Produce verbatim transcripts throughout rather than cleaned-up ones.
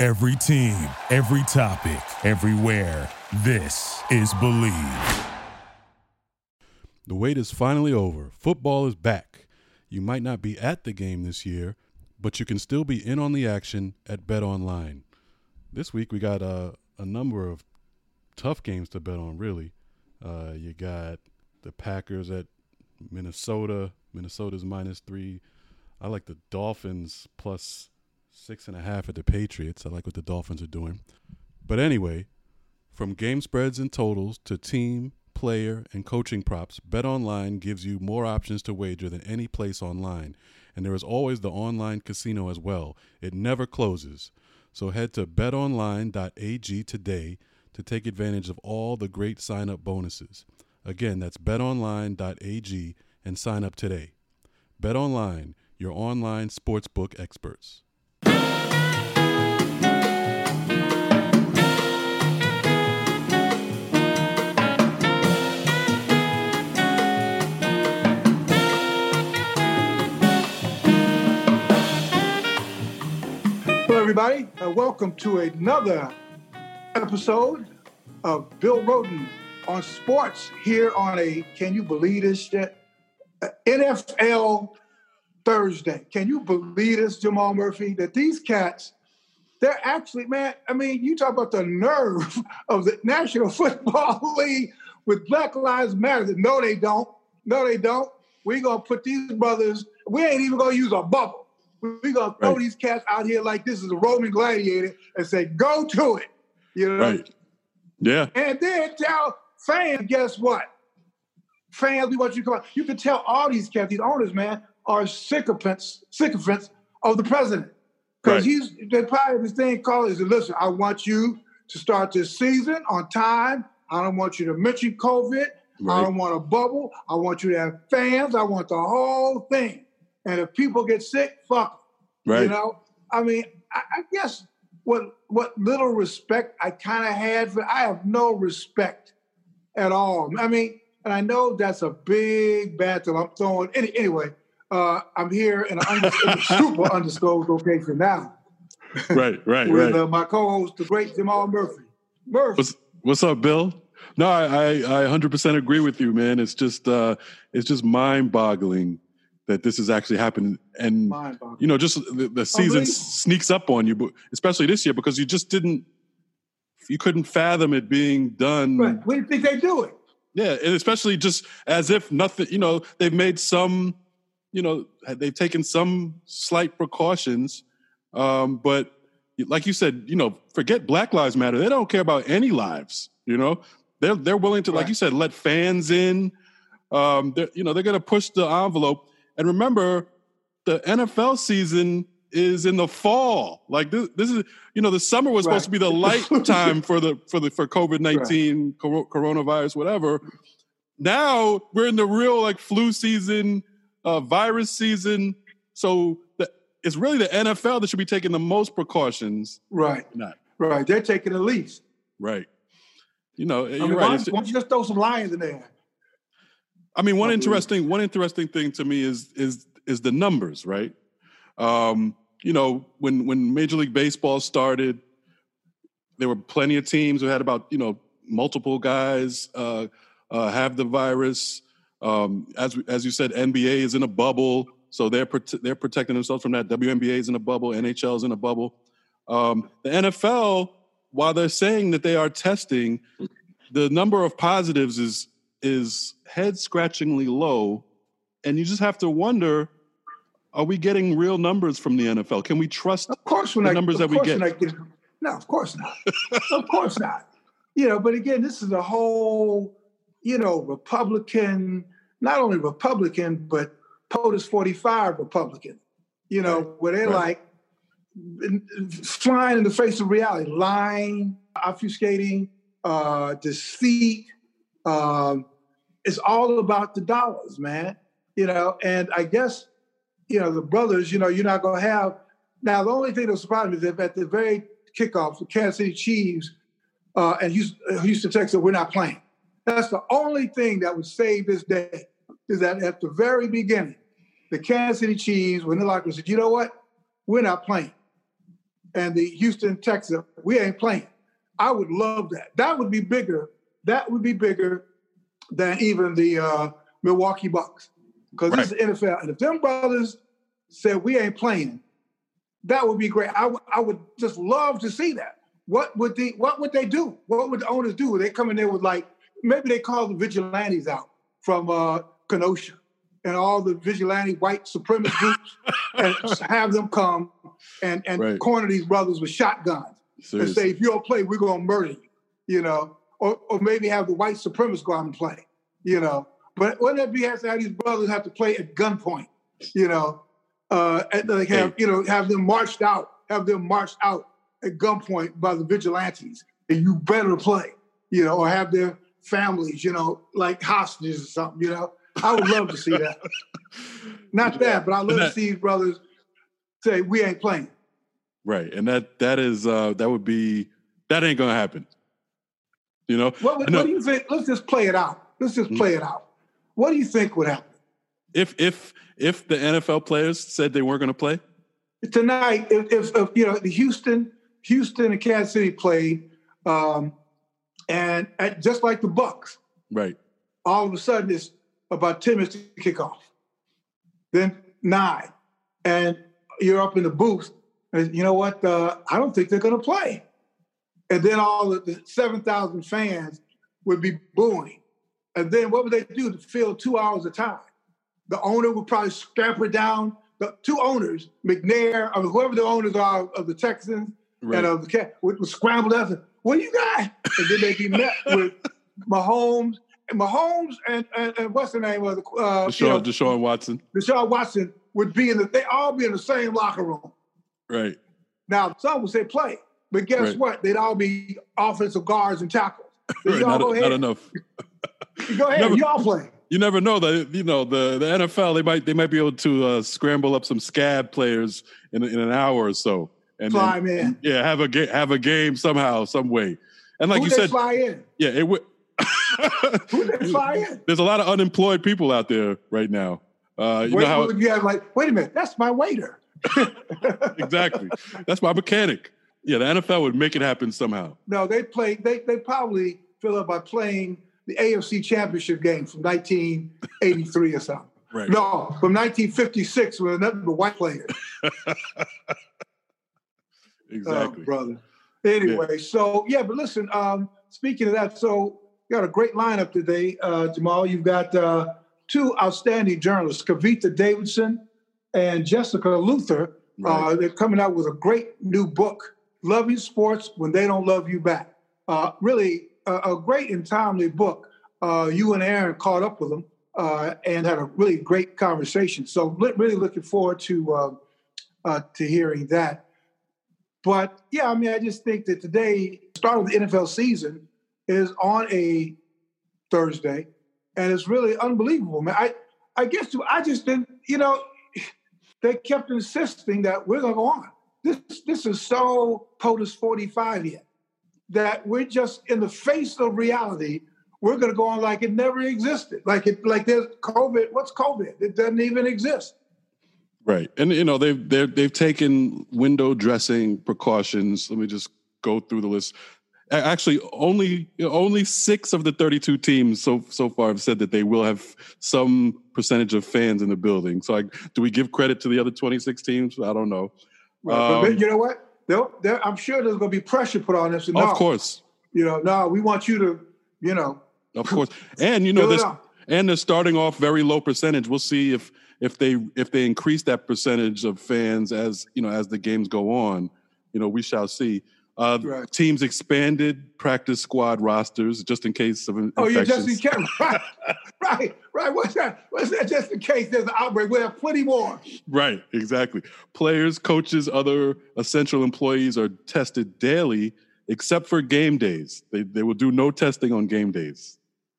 Every team, every topic, everywhere. This is Believe. The wait is finally over. Football is back. You might not be at the game this year, but you can still be in on the action at BetOnline. This week we got a, a number of tough games to bet on, really. Uh, you got the Packers at Minnesota. Minnesota's minus three. I like the Dolphins plus six and a half at the Patriots. I like what the Dolphins are doing. But anyway, from game spreads and totals to team, player, and coaching props, BetOnline gives you more options to wager than any place online. And there is always the online casino as well. It never closes. So head to bet online dot a g today to take advantage of all the great sign-up bonuses. Again, that's bet online dot a g and sign up today. BetOnline, your online sportsbook experts. Hello, everybody. Uh, welcome to another episode of Bill Rhoden on sports here on a, can you believe this shit? Uh, N F L Thursday. Can you believe this, Jamal Murphy, that these cats, they're actually, man, I mean, you talk about the nerve of the National Football League with Black Lives Matter. No, they don't. No, they don't. We're going to put these brothers, we ain't even going to use a bubble. We're going to throw right. these cats out here like this is a Roman gladiator and say, go to it. You know? Right. Yeah. And then tell fans, guess what? Fans, we want you to come out. You can tell all these cats, these owners, man, are sycophants, sycophants of the president. Because right. he's, they probably have this thing called is, listen, I want you to start this season on time. I don't want you to mention COVID. Right. I don't want a bubble. I want you to have fans. I want the whole thing. And if people get sick, fuck them. Right. You know? I mean, I, I guess what what little respect I kind of had for, I have no respect at all. I mean, and I know that's a big battle I'm throwing. Any, anyway, uh, I'm here in an under, super undisclosed location now. Right, right, with, right. With uh, my co-host, the great Jamal Murphy. Murphy. What's, what's up, Bill? No, I, I, I one hundred percent agree with you, man. It's just uh, it's just mind-boggling that this is actually happening. And, you know, just the, the season sneaks up on you, but especially this year, because you just didn't, you couldn't fathom it being done. Right. When do you think they do it? Yeah, and especially just as if nothing, you know, they've made some, you know, they've taken some slight precautions. Um, but like you said, you know, forget Black Lives Matter. They don't care about any lives, you know. They're, they're willing to, right. like you said, let fans in. Um, you know, they're going to push the envelope. And remember, the N F L season is in the fall. Like this, this is, you know, the summer was right. supposed to be the light time for the for the for COVID nineteen, right. coronavirus, whatever. Now we're in the real like flu season, uh, virus season. So the, it's really the N F L that should be taking the most precautions. Right. Not. Right. They're taking the least. Right. You know, I you're mean, right. Why, why don't you just throw some lions in there? I mean, one interesting one interesting thing to me is is is the numbers, right? Um, you know, when when Major League Baseball started, there were plenty of teams who had about you know multiple guys uh, uh, have the virus. Um, as as you said, N B A is in a bubble, so they're prote- they're protecting themselves from that. W N B A is in a bubble, N H L is in a bubble. Um, the N F L, while they're saying that they are testing, the number of positives is is head-scratchingly low, and you just have to wonder, are we getting real numbers from the N F L? Can we trust of course the not, numbers that we get? get? No, of course not. Of course not. You know, but again, this is a whole, you know, Republican, not only Republican, but POTUS forty-five Republican, you know, right. where they're right. like flying in the face of reality, lying, obfuscating, uh, deceit, um, it's all about the dollars, man. You know, and I guess, you know, the brothers, you know, you're not going to have. Now, the only thing that surprised me is that at the very kickoff, the Kansas City Chiefs uh, and Houston, Houston Texans, we're not playing. That's the only thing that would save this day, is that at the very beginning, the Kansas City Chiefs, when the locker said, you know what, we're not playing. and the Houston Texans, we ain't playing. I would love that. That would be bigger. That would be bigger than even the uh, Milwaukee Bucks. Because right. This is the N F L. And if them brothers said we ain't playing, that would be great. I, w- I would just love to see that. What would the what would they do? What would the owners do? Would they come in there with, like, maybe they call the vigilantes out from uh, Kenosha and all the vigilante white supremacist groups and have them come and, and right. corner these brothers with shotguns. Seriously. And say, if you don't play, we're going to murder you, you know? Or, or maybe have the white supremacists go out and play, you know? But wouldn't it be have to have these brothers have to play at gunpoint, you know? Uh, and like have, hey. you know, have them marched out, have them marched out at gunpoint by the vigilantes, and you better play, you know, or have their families, you know, like hostages or something, you know? I would love to see that. Not yeah. that, but I'd love that, to see these brothers say, we ain't playing. Right. And that that is, uh, that would be, that ain't going to happen. You know? What, what, what do you think? Let's just play it out. Let's just play it out. What do you think would happen? If if if the N F L players said they weren't going to play? Tonight, if, if, if, you know, the Houston, Houston and Kansas City played, um, and at, just like the Bucks. Right. All of a sudden, it's about ten minutes to kick off. Then nine. And you're up in the booth. And you know what? Uh, I don't think they're going to play. And then all of the seven thousand fans would be booing. And then what would they do to fill two hours of time? The owner would probably scamper down. The two owners, McNair, or whoever the owners are of the Texans right. and of the Cats, would, would scramble up and, what do you got? And then they'd be met with Mahomes, and Mahomes and, and, and what's the name of the uh, Deshaun, you know, Deshaun Watson. Deshaun Watson would be in the, they all be in the same locker room. Right. Now, some would say play, but guess right. what? They'd all be offensive guards and tackles. Right. Not, go ahead. Not enough. Go ahead, never, you all play. You never know that, you know, the, the N F L, they might they might be able to uh, scramble up some scab players in, in an hour or so. And fly then, in. Yeah, have a, ga- have a game somehow, some way. And like Who you they said. fly in? Yeah, it would. Who they fly in? There's a lot of unemployed people out there right now. Uh, you wait, know how, you have like, wait a minute, that's my waiter. Exactly. That's my mechanic. Yeah, the N F L would make it happen somehow. No, they play. They they probably fill up by playing the A F C Championship game from nineteen eighty-three or something. Right. No, from nineteen fifty-six with nothing but white players. Exactly, oh, brother. Anyway, yeah. so yeah, but listen. Um, speaking of that, so you got a great lineup today, uh, Jamal. You've got uh, two outstanding journalists, Kavita Davidson and Jessica Luther. Right. Uh, they're coming out with a great new book, Loving Sports When They Don't Love You Back. Uh, really a, a great and timely book. Uh, you and Aaron caught up with them uh, and had a really great conversation. So li- really looking forward to uh, uh, to hearing that. But yeah, I mean, I just think that today, start of the N F L season is on a Thursday, and it's really unbelievable, man. I, I guess I just didn't, you know, they kept insisting that we're going to go on. This this is so POTUS forty-five yet that we're just in the face of reality. We're going to go on like it never existed. Like it, like there's COVID. What's COVID? It doesn't even exist. Right, and you know they've they've they've taken window dressing precautions. Let me just go through the list. Actually, only only six of the thirty-two teams so so far have said that they will have some percentage of fans in the building. So, like, do we give credit to the other twenty-six teams? I don't know. Right, um, but you know what? They'll, they'll, I'm sure there's going to be pressure put on us. Of no, course. You know, no, we want you to, you know. Of course, and you know this, and they're starting off very low percentage. We'll see if if they if they increase that percentage of fans as you know as the games go on. You know, we shall see. Uh, right. Teams expanded practice squad rosters just in case of infections. Oh, yeah, just in case. Right, right, right. What's that? What's that? Just in case there's an outbreak, we'll have plenty more. Right, exactly. Players, coaches, other essential employees are tested daily, except for game days. They they will do no testing on game days.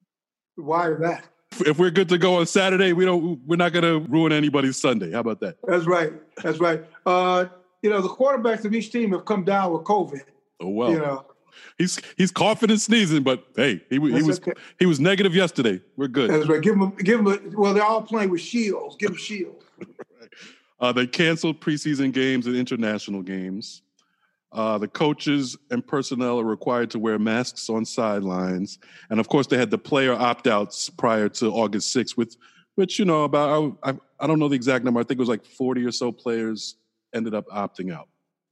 Why is that? If we're good to go on Saturday, we don't. We're not going to ruin anybody's Sunday. How about that? That's right. That's right. Uh, you know, the quarterbacks of each team have come down with COVID. Oh well. You know, he's he's coughing and sneezing, but hey, he, he was okay. he was negative yesterday. We're good. That's right. Give him, give him. A, well, they're all playing with shields. Give them shields. Right. Uh, they canceled preseason games and international games. Uh, the coaches and personnel are required to wear masks on sidelines. And, of course, they had the player opt-outs prior to August sixth, with, which, you know, about I, I don't know the exact number. I think it was like forty or so players ended up opting out.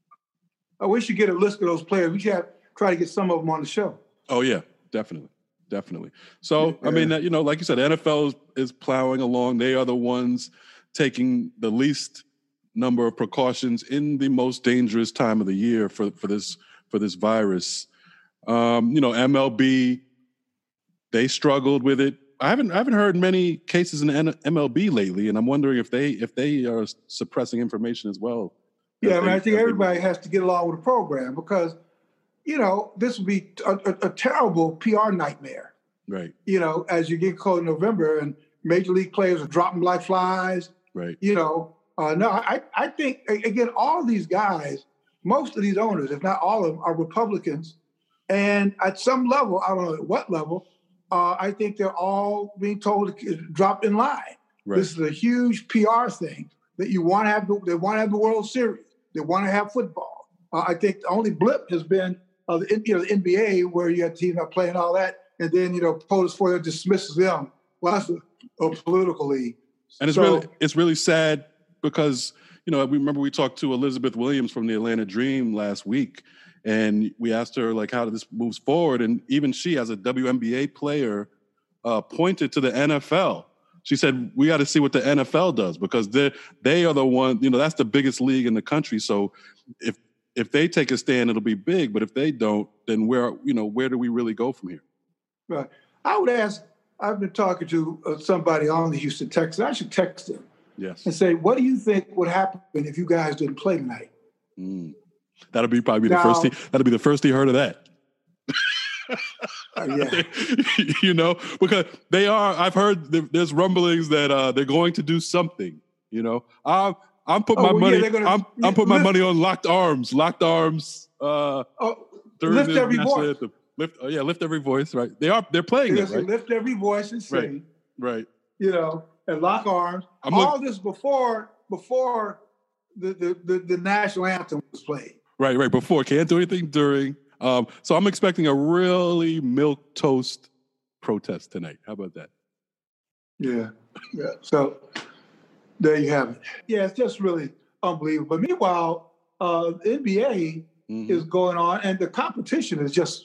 I wish you get a list of those players. We should have, try to get some of them on the show. Oh, yeah, definitely. Definitely. So, yeah. I mean, you know, like you said, the N F L is, is plowing along. They are the ones taking the least number of precautions in the most dangerous time of the year for, for this for this virus. Um, you know, M L B, they struggled with it. I haven't I haven't heard many cases in the M L B lately, and I'm wondering if they if they are suppressing information as well. Yeah, I mean, they, I think everybody has to get along with the program because, you know, this would be a, a, a terrible P R nightmare. Right. You know, as you get close to November and major league players are dropping like flies. Right. You know. Uh, no, I, I think, again, all these guys, most of these owners, if not all of them, are Republicans. And at some level, I don't know at what level, uh, I think they're all being told to drop in line. Right. This is a huge P R thing that you want to have. The, they want to have the World Series. They want to have football. Uh, I think the only blip has been uh, the, you know, the N B A where you have teams not playing all that. And then, you know, POTUS for them dismisses them. Well, that's a, a political league. And it's so, really it's really sad. Because, you know, we remember we talked to Elizabeth Williams from the Atlanta Dream last week, and we asked her, like, how this moves forward. And even she, as a W N B A player, uh, pointed to the N F L. She said, we got to see what the N F L does because they they are the one, you know, that's the biggest league in the country. So if if they take a stand, it'll be big. But if they don't, then where, you know, where do we really go from here? Right. I would ask, I've been talking to uh, somebody on the Houston Texans. I should text them. Yes. And say, what do you think would happen if you guys didn't play tonight? Mm. That'll be probably now, the first. He, that'll be the first he heard of that. uh, yeah. You know, because they are. I've heard there's rumblings that uh, they're going to do something. You know, I'm I'm putting oh, my well, money. Yeah, gonna, I'm I'm putting lift, my money on locked arms. Locked arms. Uh, oh, lift every voice. Lift. Oh yeah, lift every voice. Right. They are. They're playing it. Right? Lift every voice and sing. Right. Right. You know. And lock arms. I'm All look- this before before the, the, the, the national anthem was played. Right, right. Before. Can't do anything during. Um, so I'm expecting a really milquetoast protest tonight. How about that? Yeah. Yeah. So there you have it. Yeah, it's just really unbelievable. But meanwhile, uh, the N B A mm-hmm. is going on, and the competition is just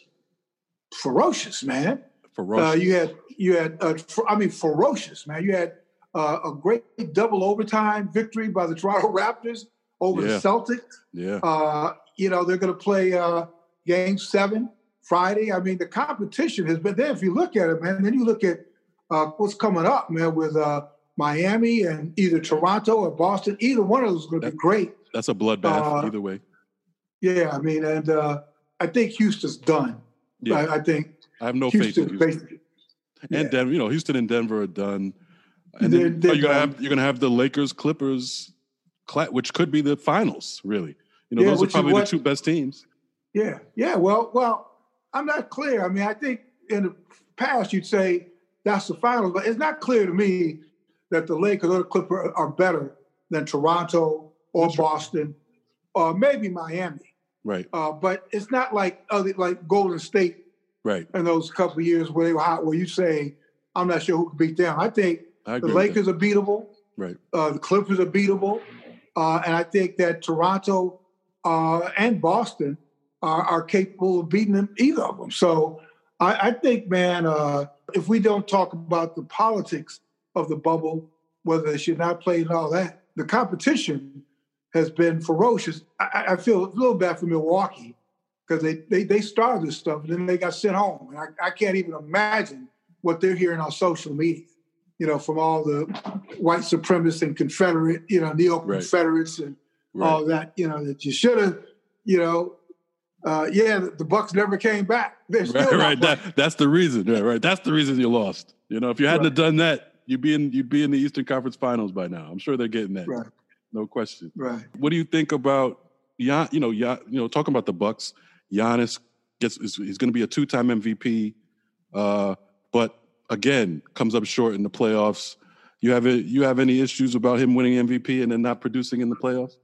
ferocious, man. Ferocious. Uh, you had you had uh, for, I mean ferocious, man. You had Uh, a great double overtime victory by the Toronto Raptors over yeah. the Celtics. Yeah. Uh, you know, they're going to play uh, game seven Friday. I mean, the competition has been there. If you look at it, man, then you look at uh, what's coming up, man, with uh, Miami and either Toronto or Boston. Either one of those is going to be great. That's a bloodbath uh, either way. Yeah, I mean, and uh, I think Houston's done. Yeah. I, I think I have no Houston, faith in Houston. Yeah. And Denver, you know, Houston and Denver are done. And then, they're, they're you're gonna have you're gonna have the Lakers Clippers, which could be the finals. Really, you know, yeah, those are probably what, the two best teams. Yeah, yeah. Well, well, I'm not clear. I mean, I think in the past you'd say that's the finals, but it's not clear to me that the Lakers or the Clippers are better than Toronto or that's Boston, right. or maybe Miami. Right. Uh, but it's not like other like Golden State. Right. In those couple of years where they were hot, where you say, I'm not sure who can beat them. I think. I the Lakers are beatable. Right. Uh, the Clippers are beatable. Uh, and I think that Toronto uh, and Boston are, are capable of beating them, either of them. So I, I think, man, uh, if we don't talk about the politics of the bubble, whether they should not play and all that, the competition has been ferocious. I, I feel a little bad for Milwaukee because they, they, they started this stuff and then they got sent home. And I, I can't even imagine what they're hearing on social media. You know, from all the white supremacists and Confederate, you know, neo-Confederates right. and right. all that, you know, that you should have, you know, uh, yeah, the, the Bucks never came back. They're still right, right. That, that's the reason, right, right. That's the reason you lost. You know, if you hadn't right. have done that, you'd be in you'd be in the Eastern Conference Finals by now. I'm sure they're getting that. Right. No question. Right. What do you think about, Gian, you know, Gian, you know, talking about the Bucks, Giannis gets is, he's going to be a two-time M V P, uh, but again, comes up short in the playoffs. You have it, you have any issues about him winning M V P and then not producing in the playoffs?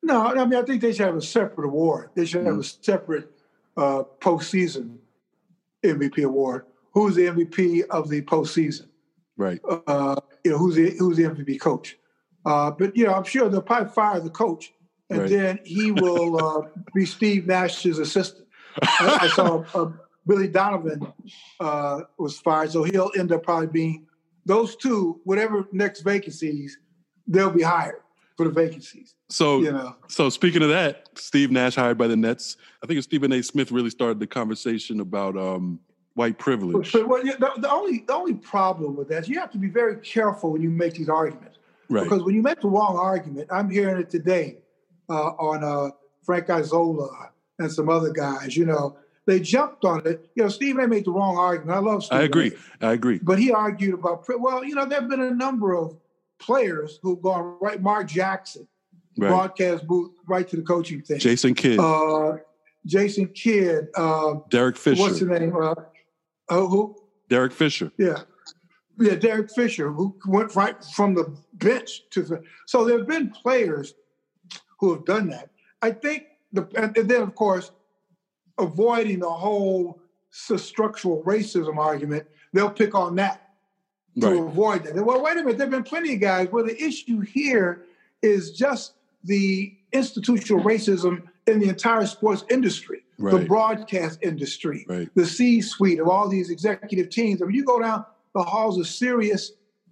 No, I mean, I think they should have a separate award. They should have mm. a separate uh, postseason M V P award. Who's the M V P of the postseason? Right. Uh, you know, who's the who's the M V P coach? Uh, but you know, I'm sure they'll probably fire the coach, and right. then he will uh, be Steve Nash's assistant. I, I saw uh, Billy Donovan uh, was fired, so he'll end up probably being those two. Whatever next vacancies, they'll be hired for the vacancies. So, you know. So speaking of that, Steve Nash hired by the Nets. I think Stephen A. Smith really started the conversation about um, white privilege. But, well, the, the only the only problem with that is you have to be very careful when you make these arguments. Right. Because when you make the wrong argument, I'm hearing it today uh, on uh, Frank Isola and some other guys. You know, they jumped on it. You know, Stephen A. made the wrong argument. I love Stephen I agree. A. I agree. But he argued about, well, you know, there have been a number of players who've gone right. Mark Jackson, right. broadcast booth, right to the coaching thing. Jason Kidd. Uh, Jason Kidd. Uh, Derek Fisher. What's the name? Uh, uh, who? Derek Fisher. Yeah. Yeah, Derek Fisher, who went right from the bench to the. So there have been players who have done that. I think, the, and then, of course, avoiding the whole structural racism argument, they'll pick on that to right. avoid that. Well, wait a minute, there have been plenty of guys where the issue here is just the institutional racism in the entire sports industry, right. the broadcast industry, right. the C-suite of all these executive teams. I mean, you go down the halls of Sirius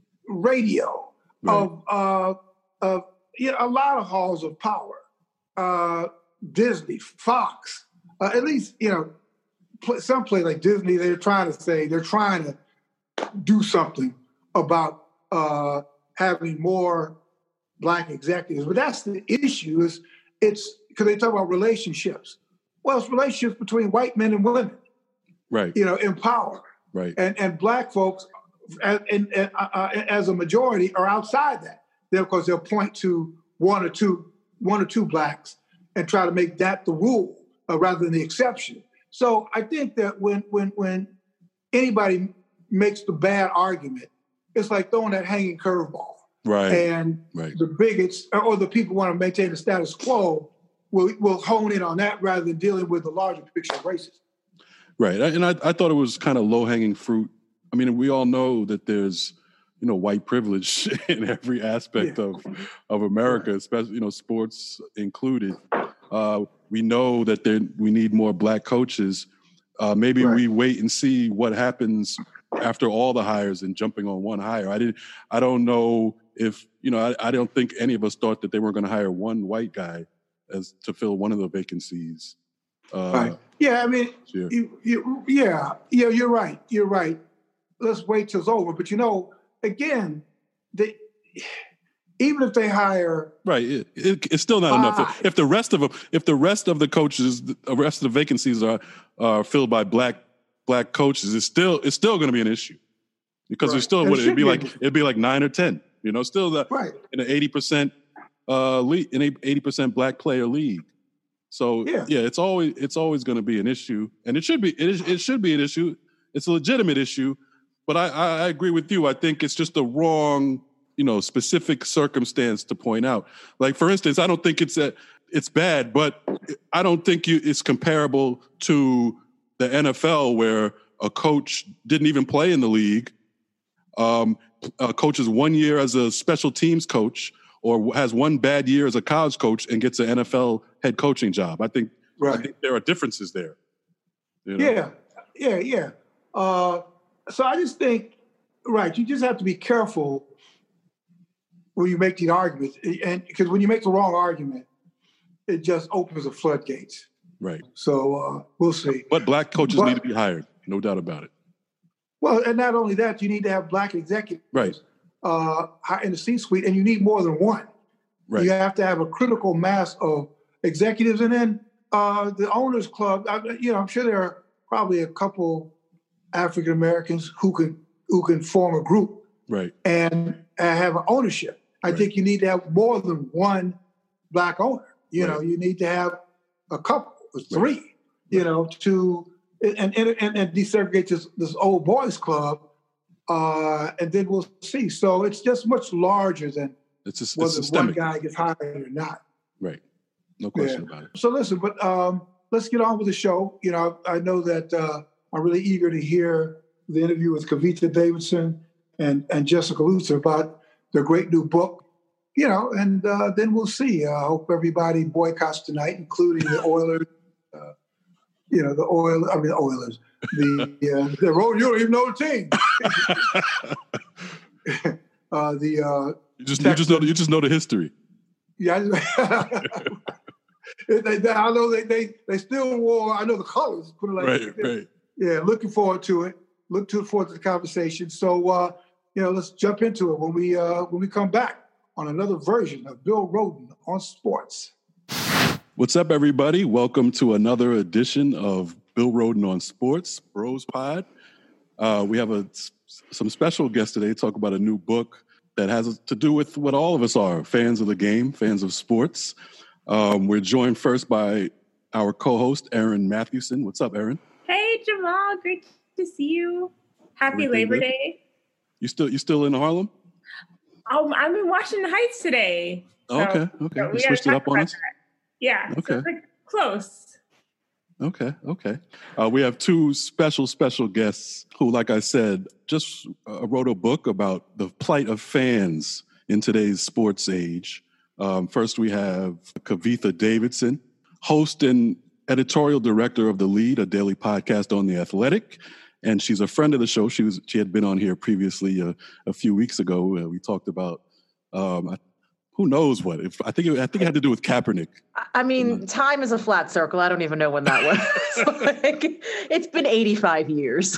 Radio, right. of uh, of you know, a lot of halls of power, uh, Disney, Fox, uh, at least you know, pl- some place like Disney, they're trying to say they're trying to do something about uh, having more Black executives, but that's the issue. Is it's because they talk about relationships. Well, it's relationships between white men and women, right? You know, in power. Right. And and Black folks, and, and, and, uh, as a majority, are outside that. They'll, because they'll point to one or two, one or two Blacks, and try to make that the rule uh, rather than the exception. So I think that when when when anybody makes the bad argument, it's like throwing that hanging curveball. Right. And right. the bigots or the people who want to maintain the status quo will will hone in on that rather than dealing with the larger picture of racism. Right. And I, I thought it was kind of low-hanging fruit. I mean, we all know that there's, you know, white privilege in every aspect yeah. of of America, especially, you know, sports included. Uh, we know that there, we need more Black coaches. Uh, maybe right. we wait and see what happens after all the hires and jumping on one hire. I didn't. I don't know if, you know, I, I don't think any of us thought that they weren't going to hire one white guy as to fill one of the vacancies. Uh, right. Yeah, I mean, yeah. You, you, yeah, yeah, you're right. You're right. Let's wait till it's over. But you know, again, they, even if they hire, right, it, it, it's still not five. enough. If the rest of them, if the rest of the coaches, the rest of the vacancies are are filled by black black coaches, it's still it's still going to be an issue because right. there's still what it'd be like. It'd be like nine or ten. You know, still the, right. in an eighty percent uh, league, in a eighty percent black player league. So yeah. yeah, it's always it's always going to be an issue, and it should be it, is, it should be an issue. It's a legitimate issue, but I, I, I agree with you. I think it's just the wrong, you know, specific circumstance to point out. Like for instance, I don't think it's a, it's bad, but I don't think you, it's comparable to the N F L where a coach didn't even play in the league, um, uh, coaches one year as a special teams coach, or has one bad year as a college coach and gets an N F L head coaching job. I think, right. I think there are differences there. You know? Yeah, yeah, yeah. Uh, so I just think, right, you just have to be careful when you make these arguments. And because when you make the wrong argument, it just opens the floodgates. Right. So uh, we'll see. But black coaches but, need to be hired, no doubt about it. Well, and not only that, you need to have black executives. Right. Uh, in the C-suite, and you need more than one. Right. You have to have a critical mass of executives, and then uh, the owners club. I, you know, I'm sure there are probably a couple African Americans who can who can form a group, right, and uh, have an ownership. I right. think you need to have more than one black owner. You right. know, you need to have a couple, or three. Right. You know, to and and and, and desegregate this this old boys club. Uh, and then we'll see. So it's just much larger than it's, a, it's whether systemic. one guy gets hired or not. Right. No question yeah. about it. So listen, but um, let's get on with the show. You know, I, I know that uh, I'm really eager to hear the interview with Kavitha Davidson and, and Jessica Luther about their great new book. You know, and uh, then we'll see. I hope everybody boycotts tonight, including the Oilers. Uh, you know, the Oilers. I mean, the Oilers. The uh, the road. You don't even know the team. uh, the uh, you just you just know you just know the history. Yeah, they, they, I know they, they they still wore. I know the colors. Put it like right, that. right. Yeah, looking forward to it. Look to forward to the conversation. So uh, you know, let's jump into it when we uh, when we come back on another version of Bill Rhoden on Sports. What's up, everybody? Welcome to another edition of Bill Rhoden on Sports, Bros Pod. Uh, we have a, some special guests today to talk about a new book that has to do with what all of us are, fans of the game, fans of sports. Um, we're joined first by our co-host, Erin Mathewson. What's up, Erin? Hey, Jamal. Great to see you. Happy Everything Labor good? Day. You still you still in Harlem? Oh, I'm in Washington Heights today. So, okay, okay. So you switched it up on us? That. Yeah, okay. So it's like close. Okay, okay. Uh, we have two special, special guests who, like I said, just uh, wrote a book about the plight of fans in today's sports age. Um, first, we have Kavitha Davidson, host and editorial director of The Lead, a daily podcast on The Athletic. And she's a friend of the show. She was she had been on here previously uh, a few weeks ago. Uh, we talked about um, who knows what. If I think it, I think it had to do with Kaepernick. I mean, time is a flat circle. I don't even know when that was. Like, it's been eighty-five years.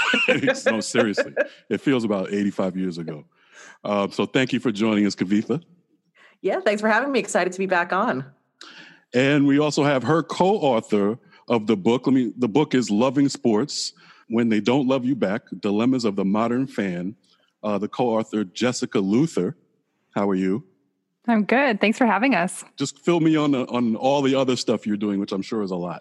No, seriously, it feels about eighty-five years ago. Uh, so thank you for joining us, Kavitha. Yeah, thanks for having me. Excited to be back on. And we also have her co-author of the book. Let me. The book is Loving Sports: When They Don't Love You Back, Dilemmas of the Modern Fan. Uh, the co-author, Jessica Luther. How are you? I'm good. Thanks for having us. Just fill me on the, on all the other stuff you're doing, which I'm sure is a lot.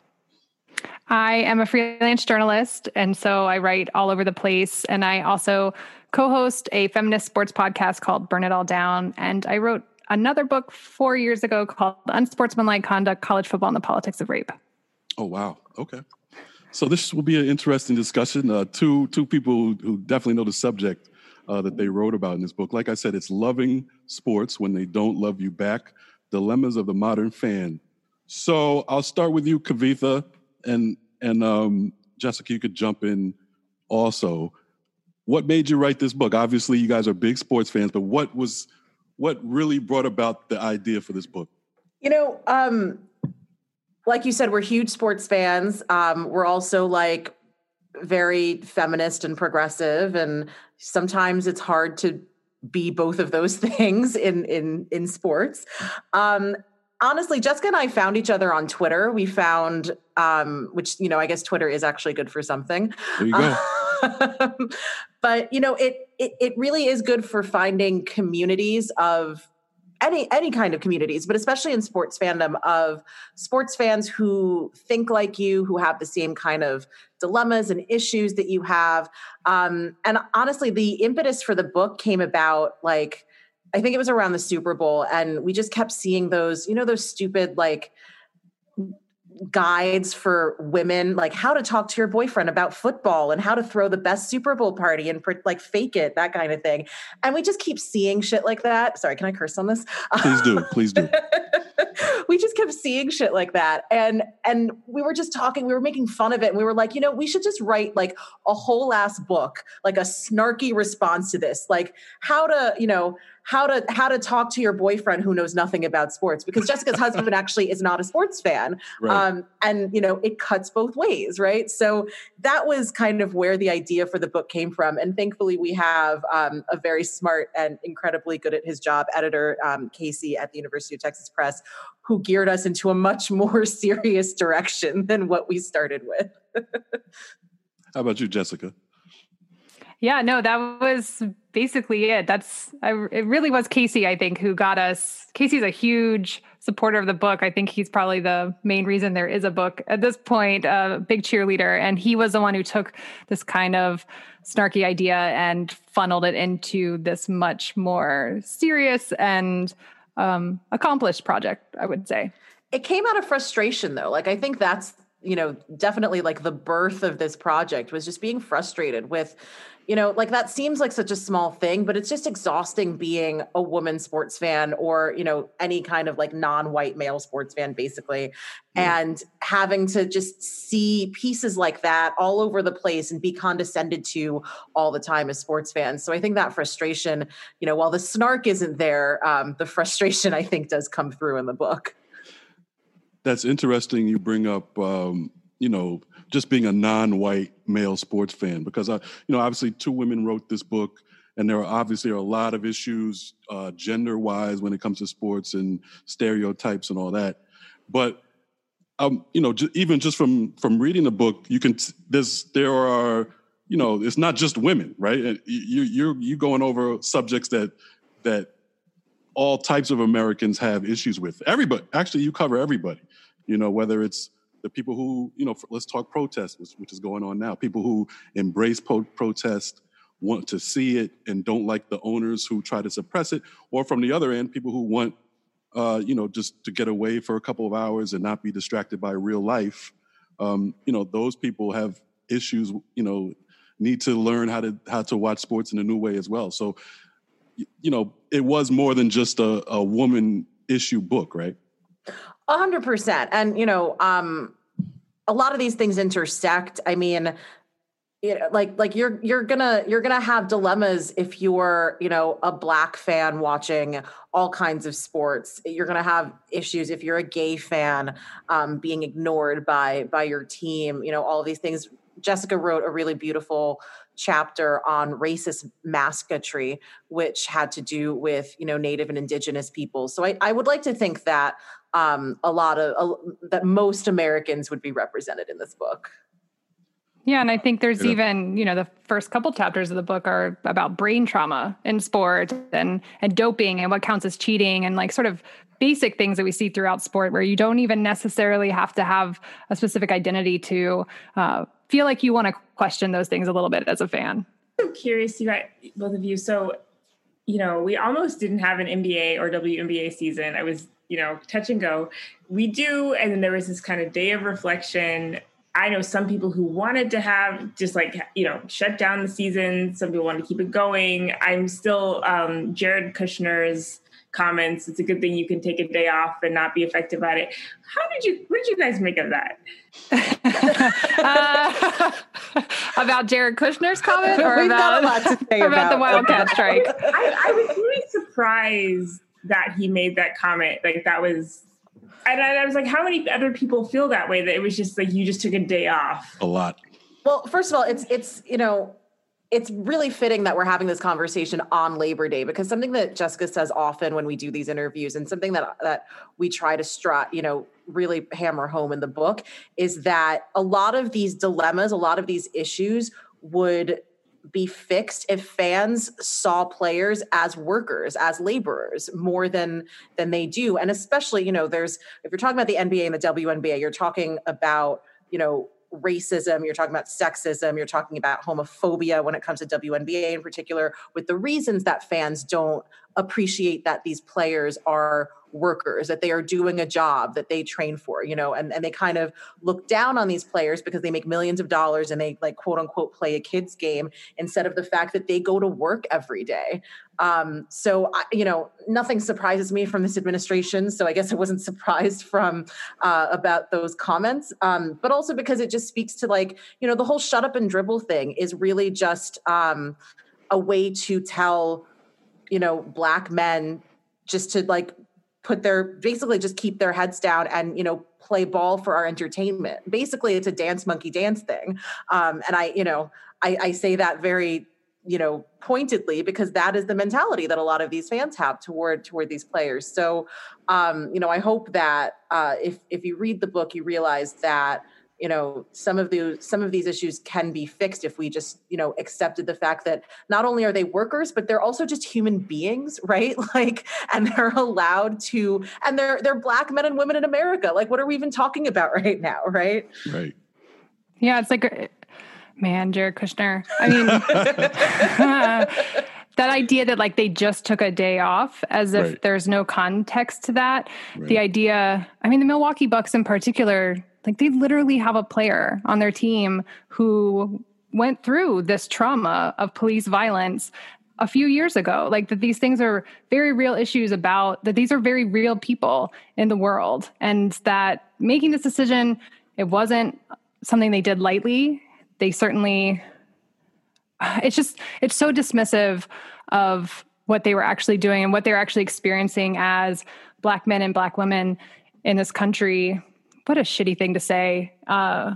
I am a freelance journalist, and so I write all over the place. And I also co-host a feminist sports podcast called Burn It All Down. And I wrote another book four years ago called Unsportsmanlike Conduct, College Football and the Politics of Rape. Oh, wow. Okay. So this will be an interesting discussion. Uh, two two people who, who definitely know the subject uh, that they wrote about in this book. Like I said, it's Loving Sports: When They Don't Love You Back, Dilemmas of the Modern Fan. So I'll start with you, Kavitha, and and um, Jessica, you could jump in also. What made you write this book? Obviously, you guys are big sports fans, but what was what really brought about the idea for this book? You know, um, like you said, we're huge sports fans. Um, we're also like very feminist and progressive, and sometimes it's hard to be both of those things in in in sports. Um, honestly, Jessica and I found each other on Twitter. We found, um, which you know, I guess Twitter is actually good for something. There you go. Um, but you know, it, it it really is good for finding communities of any any kind of communities, but especially in sports fandom, of sports fans who think like you, who have the same kind of dilemmas and issues that you have. Um, and honestly, the impetus for the book came about, like, I think it was around the Super Bowl, and we just kept seeing those, you know, those stupid, like, guides for women, like how to talk to your boyfriend about football and how to throw the best Super Bowl party and like fake it, that kind of thing. And we just keep seeing shit like that. Sorry, can I curse on this? Please do. Please do. We just kept seeing shit like that. And, and we were just talking, we were making fun of it. And we were like, you know, we should just write like a whole ass book, like a snarky response to this, like how to, you know, how to, how to talk to your boyfriend who knows nothing about sports, because Jessica's husband actually is not a sports fan. Right. Um, and you know, it cuts both ways. Right. So that was kind of where the idea for the book came from. And thankfully we have um, a very smart and incredibly good at his job editor, um, Casey at the University of Texas Press, who geared us into a much more serious direction than what we started with. How about you, Jessica? Yeah, no, that was basically it. That's, I, it really was Casey, I think, who got us. Casey's a huge supporter of the book. I think he's probably the main reason there is a book at this point, a big cheerleader. And he was the one who took this kind of snarky idea and funneled it into this much more serious and um, accomplished project, I would say. It came out of frustration, though. Like, I think that's, you know, definitely like the birth of this project was just being frustrated with, you know, like that seems like such a small thing, but it's just exhausting being a woman sports fan or, you know, any kind of like non-white male sports fan, basically. Yeah. And having to just see pieces like that all over the place and be condescended to all the time as sports fans. So I think that frustration, you know, while the snark isn't there, um, the frustration I think does come through in the book. That's interesting. You bring up, um, you know, just being a non-white male sports fan, because, I, you know, obviously two women wrote this book, and there are obviously a lot of issues uh, gender-wise when it comes to sports and stereotypes and all that. But, um, you know, j- even just from from reading the book, you can t- there's there are, you know, it's not just women, right? And you you're you going over subjects that that all types of Americans have issues with. Everybody, actually, you cover everybody. You know, whether it's the people who, you know, let's talk protest, which, which is going on now. People who embrace po- protest, want to see it, and don't like the owners who try to suppress it. Or from the other end, people who want, uh, you know, just to get away for a couple of hours and not be distracted by real life. Um, you know, those people have issues. You know, need to learn how to how to watch sports in a new way as well. So, you know, it was more than just a, a woman issue book, right? A hundred percent. And, you know, um, a lot of these things intersect. I mean, you know, like, like you're, you're gonna, you're gonna have dilemmas if you're, you know, a Black fan watching all kinds of sports. You're gonna have issues if you're a gay fan, um, being ignored by, by your team, you know, all of these things. Jessica wrote a really beautiful chapter on racist masketry, which had to do with, you know, Native and Indigenous people. So I, I would like to think that um, a lot of, uh, that most Americans would be represented in this book. Yeah. And I think there's Yeah. even, you know, the first couple chapters of the book are about brain trauma in sport and, and doping and what counts as cheating and like sort of basic things that we see throughout sport where you don't even necessarily have to have a specific identity to uh, feel like you want to question those things a little bit as a fan. I'm curious, you guys, both of you. So, you know, we almost didn't have an N B A or W N B A season. I was, you know, touch and go. We do. And then there was this kind of day of reflection. I know some people who wanted to have just like, you know, shut down the season. Some people want to keep it going. I'm still um, Jared Kushner's comments. It's a good thing you can take a day off and not be affected by it. How did you, what did you guys make of that? uh, about Jared Kushner's comment or We've about, got a lot to say about, about the Wildcat strike? I, I was really surprised that he made that comment. Like that was, and I, I was like, how many other people feel that way? That it was just like, you just took a day off. A lot. Well, first of all, it's, it's, you know, it's really fitting that we're having this conversation on Labor Day, because something that Jessica says often when we do these interviews, and something that that we try to strut, you know, really hammer home in the book, is that a lot of these dilemmas, a lot of these issues would be fixed if fans saw players as workers, as laborers, more than than they do. And especially, you know, there's, if you're talking about the N B A and the W N B A, you're talking about, you know, racism, you're talking about sexism, you're talking about homophobia when it comes to W N B A in particular, with the reasons that fans don't appreciate that these players are workers, that they are doing a job that they train for, you know, and, and they kind of look down on these players because they make millions of dollars and they like quote unquote play a kid's game instead of the fact that they go to work every day. Um, so, I, you know, nothing surprises me from this administration. So I guess I wasn't surprised from uh, about those comments, um, but also because it just speaks to like, you know, the whole shut up and dribble thing is really just um, a way to tell, you know, Black men just to like put their, basically just keep their heads down and, you know, play ball for our entertainment. Basically, it's a dance monkey dance thing. Um, and I, you know, I, I say that very, you know, pointedly because that is the mentality that a lot of these fans have toward toward these players. So, um, you know, I hope that uh, if if you read the book, you realize that, you know, some of the some of these issues can be fixed if we just, you know, accepted the fact that not only are they workers, but they're also just human beings, right? Like, and they're allowed to, and they're they're Black men and women in America. Like, what are we even talking about right now, right? Right. Yeah, it's like, man, Jared Kushner. I mean, uh, that idea that like they just took a day off as if Right. there's no context to that. Right. The idea, I mean, the Milwaukee Bucks in particular, like they literally have a player on their team who went through this trauma of police violence a few years ago. Like that these things are very real issues about that these are very real people in the world, and that making this decision, it wasn't something they did lightly. They certainly, it's just, it's so dismissive of what they were actually doing and what they were actually experiencing as Black men and Black women in this country. What a shitty thing to say uh,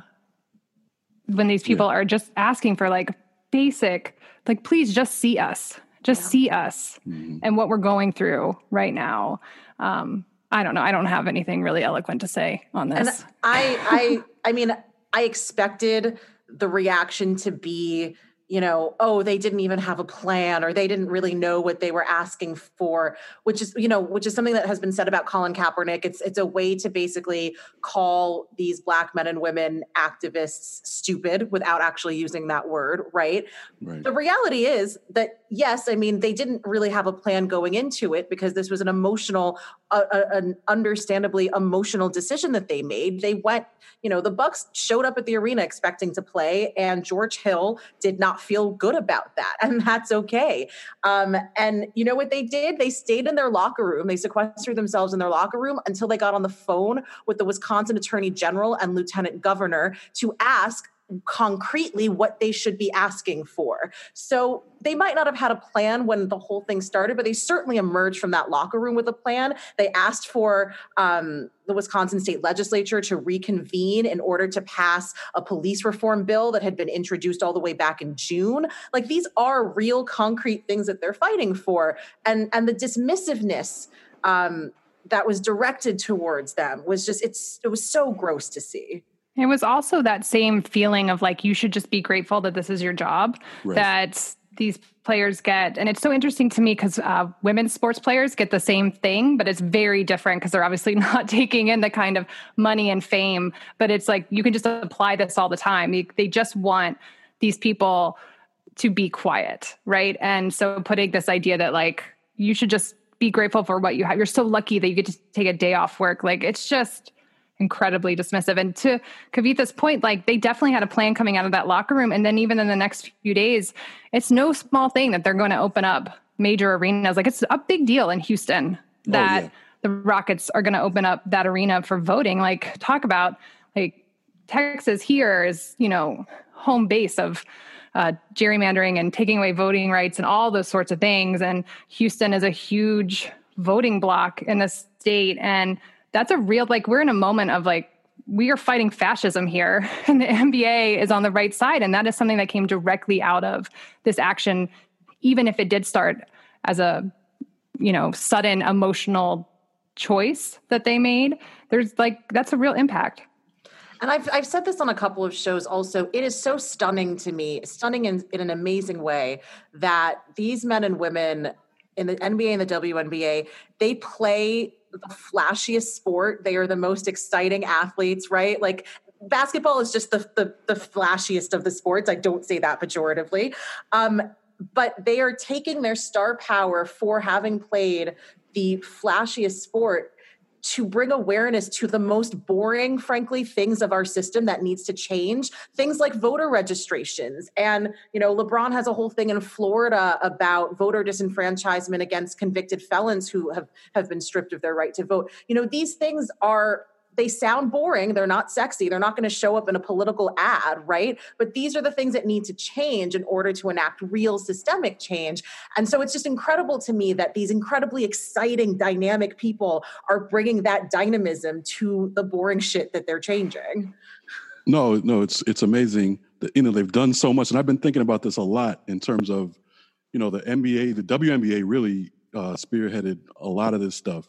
when these people yeah. are just asking for like basic, like, please just see us, just yeah. see us mm-hmm. and what we're going through right now. Um, I don't know. I don't have anything really eloquent to say on this. And I, I, I mean, I expected the reaction to be, you know, oh, they didn't even have a plan, or they didn't really know what they were asking for, which is, you know, which is something that has been said about Colin Kaepernick. It's it's a way to basically call these Black men and women activists stupid without actually using that word, right? right? The reality is that, yes, I mean, they didn't really have a plan going into it because this was an emotional, uh, an understandably emotional decision that they made. They went, you know, the Bucks showed up at the arena expecting to play, and George Hill did not feel good about that. And that's okay. Um, and you know what they did? They stayed in their locker room. They sequestered themselves in their locker room until they got on the phone with the Wisconsin Attorney General and Lieutenant Governor to ask concretely what they should be asking for. So they might not have had a plan when the whole thing started, but they certainly emerged from that locker room with a plan. They asked for um, the Wisconsin State Legislature to reconvene in order to pass a police reform bill that had been introduced all the way back in June. Like, these are real concrete things that they're fighting for. And, and the dismissiveness um, that was directed towards them was just, it's, it was so gross to see. It was also that same feeling of like, you should just be grateful that this is your job, right. that these players get. And it's so interesting to me because uh, women's sports players get the same thing, but it's very different because they're obviously not taking in the kind of money and fame. But it's like, you can just apply this all the time. They, they just want these people to be quiet, right? And so putting this idea that like, you should just be grateful for what you have. You're so lucky that you get to take a day off work. Like, it's just incredibly dismissive. And to Kavitha's point, like, they definitely had a plan coming out of that locker room. And then even in the next few days, it's no small thing that they're going to open up major arenas. Like, it's a big deal in Houston that oh, yeah. the Rockets are going to open up that arena for voting. Like, talk about like Texas here is, you know, home base of uh, gerrymandering and taking away voting rights and all those sorts of things. And Houston is a huge voting bloc in the state. And that's a real, like, we're in a moment of like, we are fighting fascism here, and the N B A is on the right side. And that is something that came directly out of this action, even if it did start as a, you know, sudden emotional choice that they made. There's like, that's a real impact. And I've I've said this on a couple of shows also. It is so stunning to me, stunning in, in an amazing way, that these men and women in the N B A and the W N B A, they play the flashiest sport. They are the most exciting athletes, right? Like, basketball is just the the, the flashiest of the sports. I don't say that pejoratively. Um, but they are taking their star power for having played the flashiest sport to bring awareness to the most boring, frankly, things of our system that needs to change. Things like voter registrations. And, you know, LeBron has a whole thing in Florida about voter disenfranchisement against convicted felons who have, have been stripped of their right to vote. You know, these things are, they sound boring. They're not sexy. They're not going to show up in a political ad, right? But these are the things that need to change in order to enact real systemic change. And so it's just incredible to me that these incredibly exciting, dynamic people are bringing that dynamism to the boring shit that they're changing. No, no, it's it's amazing that, you know, they've done so much. And I've been thinking about this a lot in terms of, you know, the N B A, the W N B A really uh, spearheaded a lot of this stuff.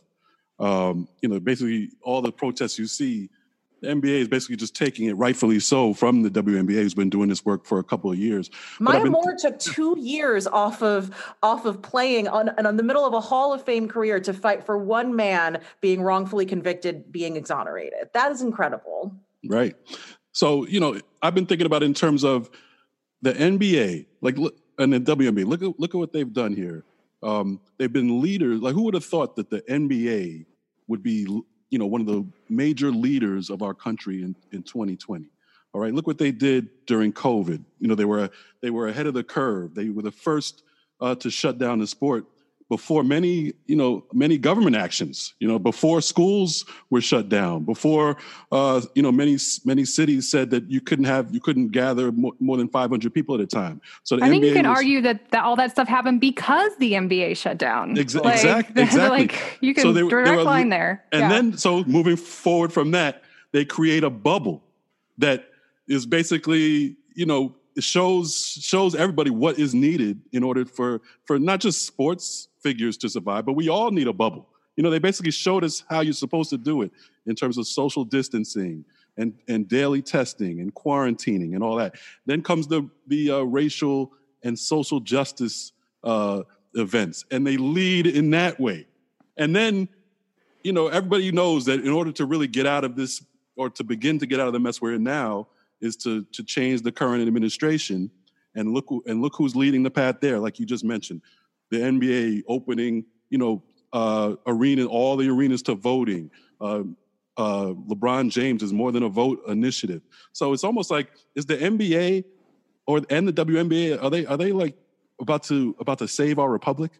Um, you know, basically all the protests you see, the N B A is basically just taking it, rightfully so, from the W N B A, who's been doing this work for a couple of years. Maya Moore took two years off of off of playing on, and on the middle of a Hall of Fame career to fight for one man being wrongfully convicted, being exonerated. That is incredible. Right. So, you know, I've been thinking about it in terms of the N B A. Like, look, and the W N B A, look at look at what they've done here. Um, they've been leaders. Like, who would have thought that the N B A would be, you know, one of the major leaders of our country in, in twenty twenty? All right, look what they did during COVID. You know, they were they were ahead of the curve. They were the first uh, to shut down the sport before many, you know, many government actions. You know, before schools were shut down, before uh, you know, many many cities said that you couldn't have you couldn't gather more, more than five hundred people at a time. So the I think N B A you can was, argue that, that all that stuff happened because the N B A shut down. Exa- like, exactly, exactly. Like you can so they, direct they were, line there. And yeah. then, so moving forward from that, they create a bubble that is basically, you know, it shows shows everybody what is needed in order for for not just sports figures to survive, but we all need a bubble. You know, they basically showed us how you're supposed to do it in terms of social distancing and and daily testing and quarantining and all that. Then comes the the uh, racial and social justice uh, events, and they lead in that way. And then, you know, everybody knows that in order to really get out of this, or to begin to get out of the mess we're in now, is to to change the current administration. And look and look who's leading the path there, like you just mentioned, the N B A opening, you know, uh, arena, all the arenas to voting. Uh, uh, LeBron James is more than a vote initiative. So it's almost like, is the N B A or and the W N B A, are they are they like about to about to save our republic?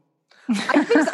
I think,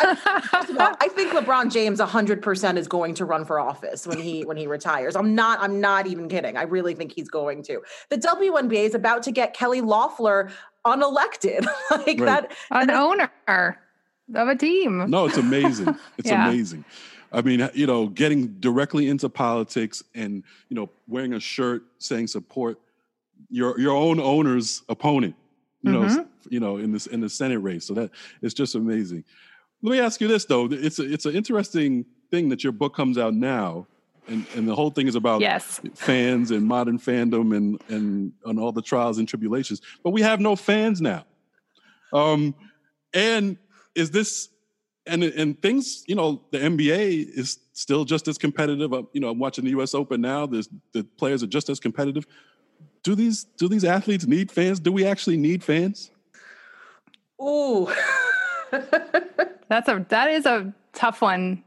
I, I think LeBron James one hundred percent is going to run for office when he when he retires. I'm not I'm not even kidding. I really think he's going to. The W N B A is about to get Kelly Loeffler unelected. like right. that, An that owner of a team. No, it's amazing. It's yeah. amazing. I mean, you know, getting directly into politics and, you know, wearing a shirt saying support your your own owner's opponent. You know, mm-hmm. you know, in this in the Senate race. So that it's just amazing. Let me ask you this though. It's a, it's an interesting thing that your book comes out now, and, and the whole thing is about yes. fans and modern fandom and and and all the trials and tribulations. But we have no fans now. Um, and is this and and things? You know, the N B A is still just as competitive. You know, I'm watching the U S Open now. There's the players are just as competitive. Do these do these athletes need fans? Do we actually need fans? Ooh. That's a that is a tough one.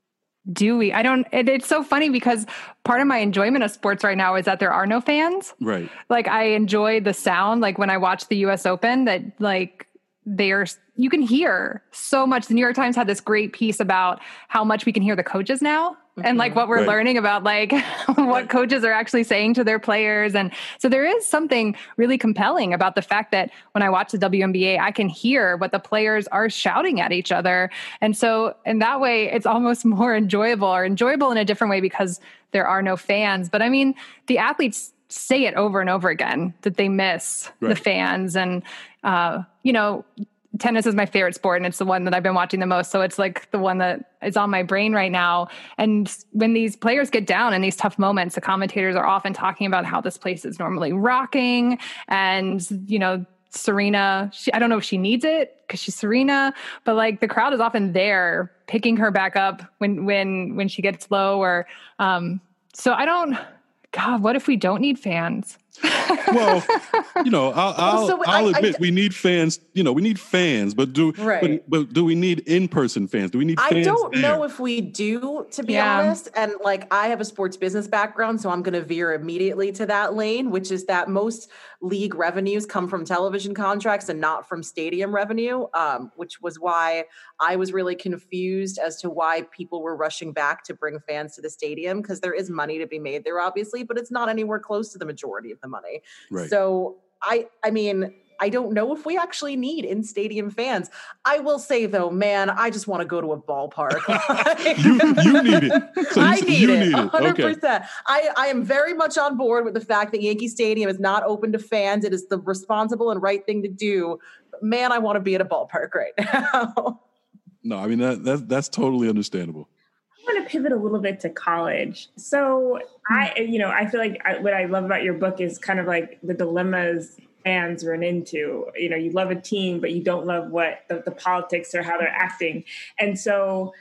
Do we? I don't it, it's so funny because part of my enjoyment of sports right now is that there are no fans. Right. Like I enjoy the sound, like when I watch the U S Open, that like they're you can hear so much. The New York Times had this great piece about how much we can hear the coaches now. Mm-hmm. And like what we're right. learning about like what right. coaches are actually saying to their players. And so there is something really compelling about the fact that when I watch the W N B A, I can hear what the players are shouting at each other. And so in that way, it's almost more enjoyable or enjoyable in a different way because there are no fans. But I mean, the athletes say it over and over again that they miss right. the fans. And, uh, you know, tennis is my favorite sport and it's the one that I've been watching the most. So it's like the one that is on my brain right now. And when these players get down in these tough moments, the commentators are often talking about how this place is normally rocking. And, you know, Serena, she, I don't know if she needs it because she's Serena, but like the crowd is often there picking her back up when, when, when she gets low or, um, so I don't, God, what if we don't need fans? Well, you know, I'll, I'll, so I'll I, admit I, we need fans. You know, we need fans, but do right. but, but do we need in-person fans? Do we need? Fans I don't there? know if we do, to be yeah. honest. And like, I have a sports business background, so I'm going to veer immediately to that lane, which is that most league revenues come from television contracts and not from stadium revenue, um, which was why I was really confused as to why people were rushing back to bring fans to the stadium, because there is money to be made there, obviously, but it's not anywhere close to the majority of the money. Right. So I, I mean, I don't know if we actually need in-stadium fans. I will say though, man, I just want to go to a ballpark. you, you need it. So you, I need you it, need it. one hundred percent. Okay. I, I am very much on board with the fact that Yankee Stadium is not open to fans. It is the responsible and right thing to do. But man, I want to be at a ballpark right now. No, I mean, that, that that's totally understandable. I want to pivot a little bit to college. So I, you know, I feel like I, what I love about your book is kind of like the dilemmas fans run into. You know, you love a team, but you don't love what the, the politics or how they're acting. And so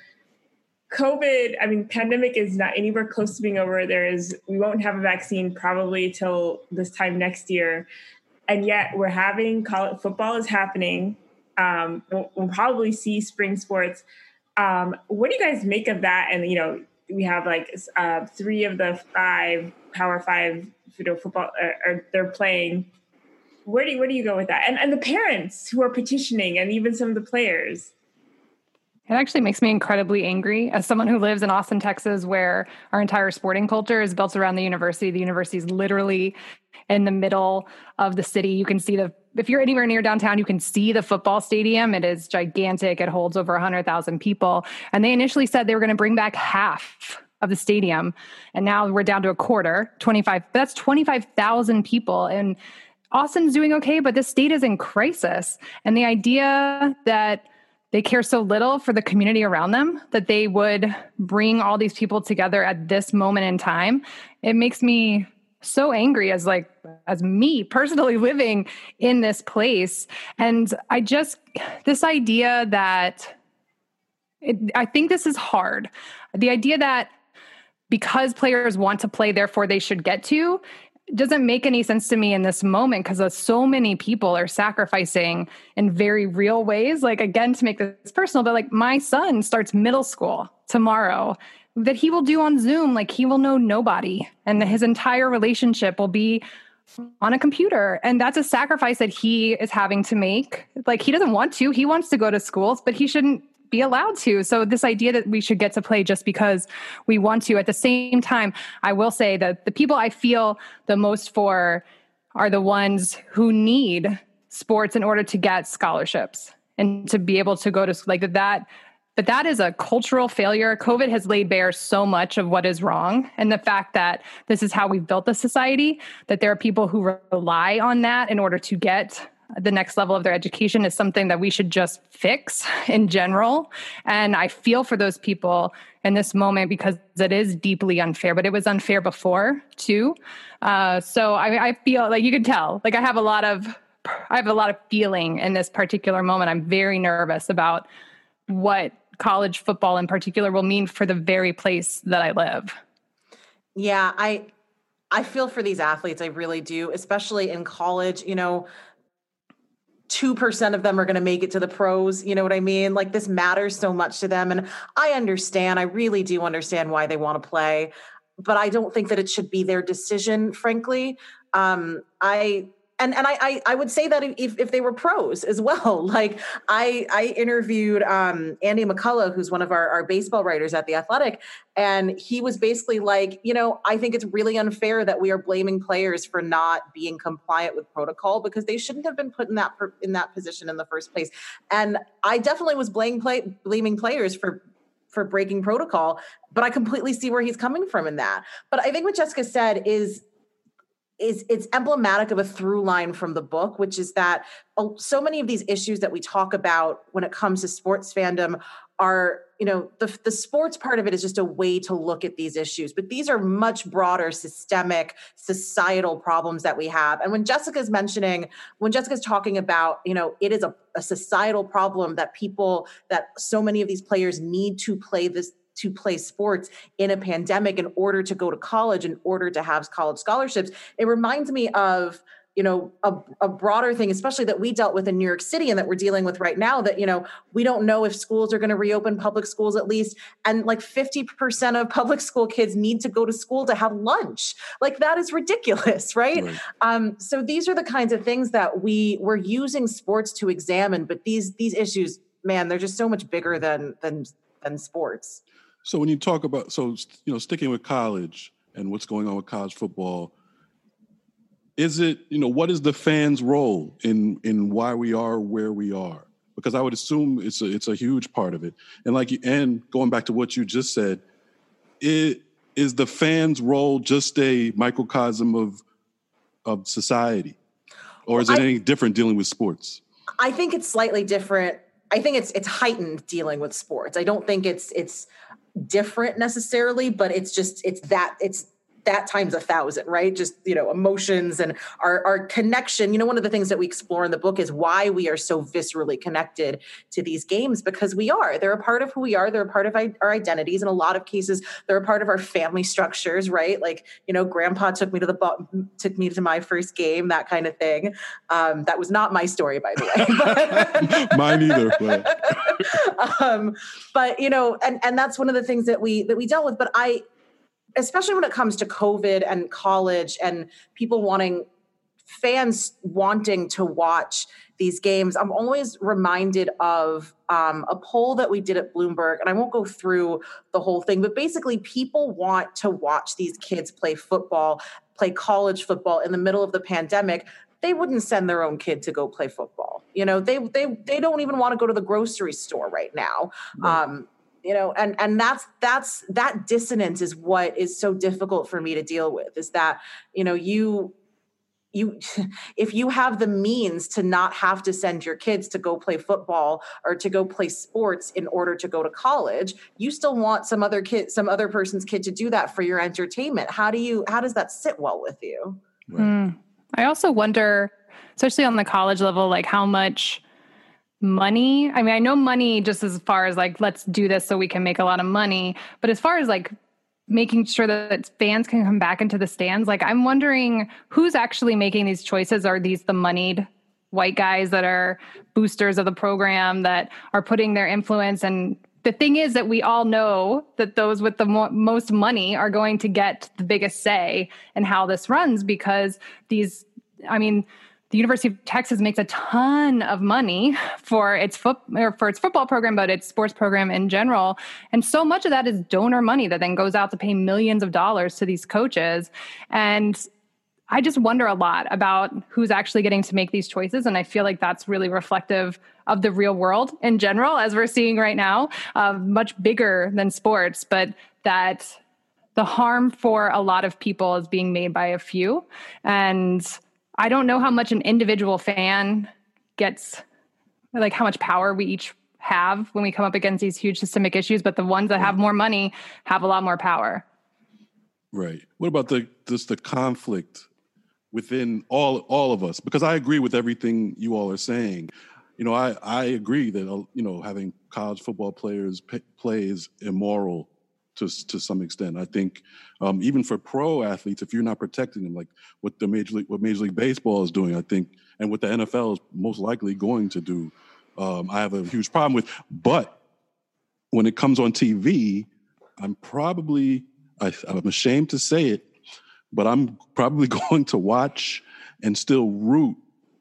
COVID, I mean, pandemic is not anywhere close to being over. There is, we won't have a vaccine probably till this time next year. and yet we're having college football is happening. Um, we'll, we'll probably see spring sports. Um, what do you guys make of that? And, you know, we have like uh, three of the five Power Five, you know, football, are, are they're playing. Where do you, where do you go with that? And and the parents who are petitioning, and even some of the players. It actually makes me incredibly angry as someone who lives in Austin, Texas, where our entire sporting culture is built around the university. The university is literally in the middle of the city. You can see the, if you're anywhere near downtown, you can see the football stadium. It is gigantic. It holds over one hundred thousand people. And they initially said they were going to bring back half of the stadium. And now we're down to a quarter, twenty-five. That's twenty-five thousand people. And Austin's doing okay, but the state is in crisis. And the idea that they care so little for the community around them, that they would bring all these people together at this moment in time, it makes me so angry as like, as me personally living in this place. And I just, this idea that, it, I think this is hard. The idea that because players want to play, therefore they should get to, doesn't make any sense to me in this moment, because so many people are sacrificing in very real ways. Like, again, to make this personal, but like my son starts middle school tomorrow, that he will do on Zoom. Like, he will know nobody, and his entire relationship will be on a computer. And that's a sacrifice that he is having to make. Like, he doesn't want to, he wants to go to schools, but he shouldn't be allowed to. So this idea that we should get to play just because we want to, at the same time, I will say that the people I feel the most for are the ones who need sports in order to get scholarships and to be able to go to like that. But that is a cultural failure. COVID has laid bare so much of what is wrong. And the fact that this is how we've built the society, that there are people who rely on that in order to get the next level of their education, is something that we should just fix in general. And I feel for those people in this moment, because it is deeply unfair, but it was unfair before too. Uh, so I, I feel like, you can tell, like I have a lot of, I have a lot of feeling in this particular moment. I'm very nervous about what college football in particular will mean for the very place that I live. Yeah, I, I feel for these athletes. I really do, especially in college. You know, two percent of them are going to make it to the pros. You know what I mean? Like, this matters so much to them. And I understand, I really do understand why they want to play, but I don't think that it should be their decision, frankly. Um, I, and, and I, I, I would say that if, if they were pros as well. Like, I, I interviewed um, Andy McCullough, who's one of our, our baseball writers at The Athletic. And he was basically like, you know, I think it's really unfair that we are blaming players for not being compliant with protocol, because they shouldn't have been put in that, in that position in the first place. And I definitely was blaming, play, blaming players for, for breaking protocol, but I completely see where he's coming from in that. But I think what Jessica said is, is it's emblematic of a through line from the book, which is that so many of these issues that we talk about when it comes to sports fandom are, you know, the, the sports part of it is just a way to look at these issues, but these are much broader systemic societal problems that we have. And when Jessica's mentioning, when Jessica's talking about, you know, it is a, a societal problem that people, that so many of these players need to play this, to play sports in a pandemic in order to go to college, in order to have college scholarships. It reminds me of, you know, a, a broader thing, especially that we dealt with in New York City and that we're dealing with right now, that, you know, we don't know if schools are going to reopen, public schools at least. And like fifty percent of public school kids need to go to school to have lunch. Like, that is ridiculous, right? right. Um, so these are the kinds of things that we we're using sports to examine, but these, these issues, man, they're just so much bigger than, than, than sports. So when you talk about, so, you know, sticking with college and what's going on with college football, is it, you know, what is the fans' role in in why we are where we are? Because I would assume it's a, it's a huge part of it. And like, and going back to what you just said, it is the fans' role just a microcosm of of society, or is it I, any different dealing with sports? I think it's slightly different. I think it's it's heightened dealing with sports. I don't think it's it's different necessarily, but it's just, it's that, it's that times a thousand, right? Just, you know, emotions and our, our connection. You know, one of the things that we explore in the book is why we are so viscerally connected to these games, because we are. They're a part of who we are. They're a part of our identities. In a lot of cases, they're a part of our family structures, right? Like, you know, grandpa took me to the bo- took me to my first game, that kind of thing. Um, that was not my story, by the way. But Mine either. But. um, but, you know, and, and that's one of the things that we that we dealt with. But I, especially when it comes to COVID and college and people wanting, fans wanting to watch these games, I'm always reminded of um, a poll that we did at Bloomberg, and I won't go through the whole thing, but basically people want to watch these kids play football, play college football in the middle of the pandemic. They wouldn't send their own kid to go play football. You know, they they they don't even want to go to the grocery store right now. Right. Um, You know, and, and that's, that's, that dissonance is what is so difficult for me to deal with, is that, you know, you, you, if you have the means to not have to send your kids to go play football or to go play sports in order to go to college, you still want some other kid, some other person's kid to do that for your entertainment. How do you, how does that sit well with you? Right. Mm. I also wonder, especially on the college level, like how much money. I mean, I know money just as far as like, let's do this so we can make a lot of money. But as far as like making sure that fans can come back into the stands, like I'm wondering who's actually making these choices. Are these the moneyed white guys that are boosters of the program that are putting their influence? And the thing is that we all know that those with the mo- most money are going to get the biggest say in how this runs, because these, I mean, the University of Texas makes a ton of money for its foot or for its football program, but its sports program in general. And so much of that is donor money that then goes out to pay millions of dollars to these coaches. And I just wonder a lot about who's actually getting to make these choices. And I feel like that's really reflective of the real world in general, as we're seeing right now, uh, much bigger than sports, but that the harm for a lot of people is being made by a few. And I don't know how much an individual fan gets, like how much power we each have when we come up against these huge systemic issues, but the ones that have more money have a lot more power. Right. What about the just the conflict within all all of us? Because I agree with everything you all are saying. You know, I, I agree that, uh, you know, having college football players p- play is immoral to to some extent. I think um, even for pro athletes, if you're not protecting them, like what the Major League, what Major League Baseball is doing, I think, and what the N F L is most likely going to do, um, I have a huge problem with. But when it comes on T V, I'm probably, I, I'm ashamed to say it, but I'm probably going to watch and still root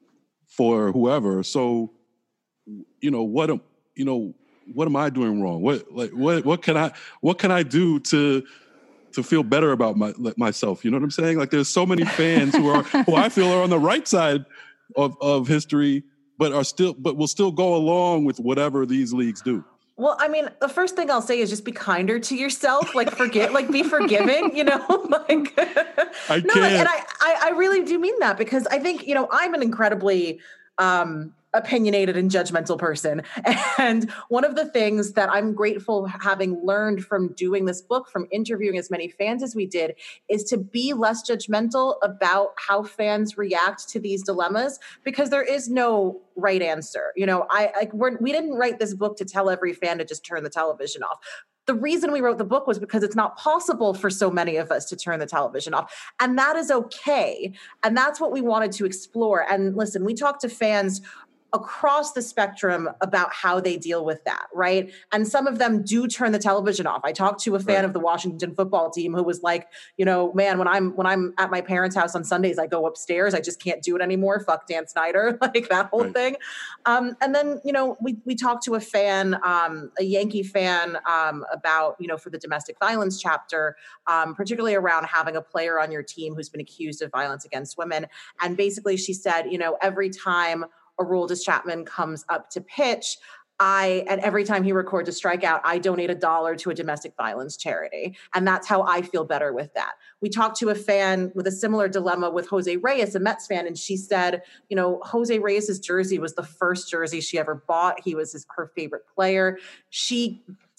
for whoever. So, you know, what, am, you know, what am I doing wrong? What, like, what, what can I, what can I do to, to feel better about my, myself? You know what I'm saying? Like, there's so many fans who are, who I feel are on the right side of, of history, but are still, but will still go along with whatever these leagues do. Well, I mean, the first thing I'll say is just be kinder to yourself. Like, forget, like, be forgiving, you know, like, I no, can't. and I, I, I really do mean that, because I think, you know, I'm an incredibly, um, opinionated and judgmental person. And one of the things that I'm grateful having learned from doing this book, from interviewing as many fans as we did, is to be less judgmental about how fans react to these dilemmas, because there is no right answer. You know, I like we're, we didn't write this book to tell every fan to just turn the television off. The reason we wrote the book was because it's not possible for so many of us to turn the television off. And that is okay. And that's what we wanted to explore. And listen, we talked to fans across the spectrum about how they deal with that, right? And some of them do turn the television off. I talked to a fan right. of the Washington football team who was like, you know, man, when I'm when I'm at my parents' house on Sundays, I go upstairs. I just can't do it anymore. Fuck Dan Snyder, like that whole right. thing. Um, and then, you know, we we talked to a fan, um, a Yankee fan, um, about, you know, for the domestic violence chapter, um, particularly around having a player on your team who's been accused of violence against women. And basically she said, you know, every time Aroldis Chapman comes up to pitch, I, and every time he records a strikeout, I donate a dollar to a domestic violence charity. And that's how I feel better with that. We talked to a fan with a similar dilemma with Jose Reyes, a Mets fan, and she said, you know, Jose Reyes's jersey was the first jersey she ever bought. He was his, her favorite player. She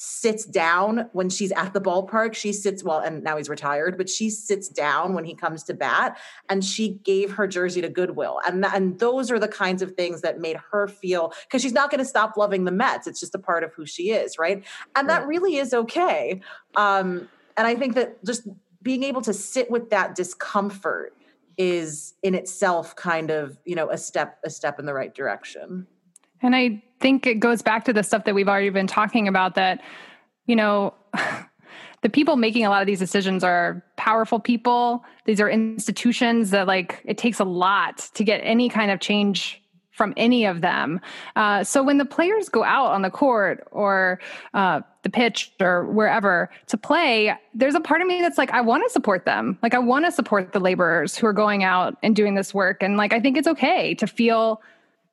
sits down when she's at the ballpark. She sits, well, and now he's retired, but she sits down when he comes to bat, and she gave her jersey to Goodwill. And, and those are the kinds of things that made her feel, because she's not going to stop loving the Mets. It's just a part of who she is, right? And that really is okay. Um, and I think that just being able to sit with that discomfort is in itself kind of, you know, a step, a step in the right direction. And I think it goes back to the stuff that we've already been talking about, that, you know, the people making a lot of these decisions are powerful people. These are institutions that, like, it takes a lot to get any kind of change from any of them. Uh, so when the players go out on the court or uh, the pitch or wherever to play, there's a part of me that's like, I want to support them. Like, I want to support the laborers who are going out and doing this work. And like, I think it's okay to feel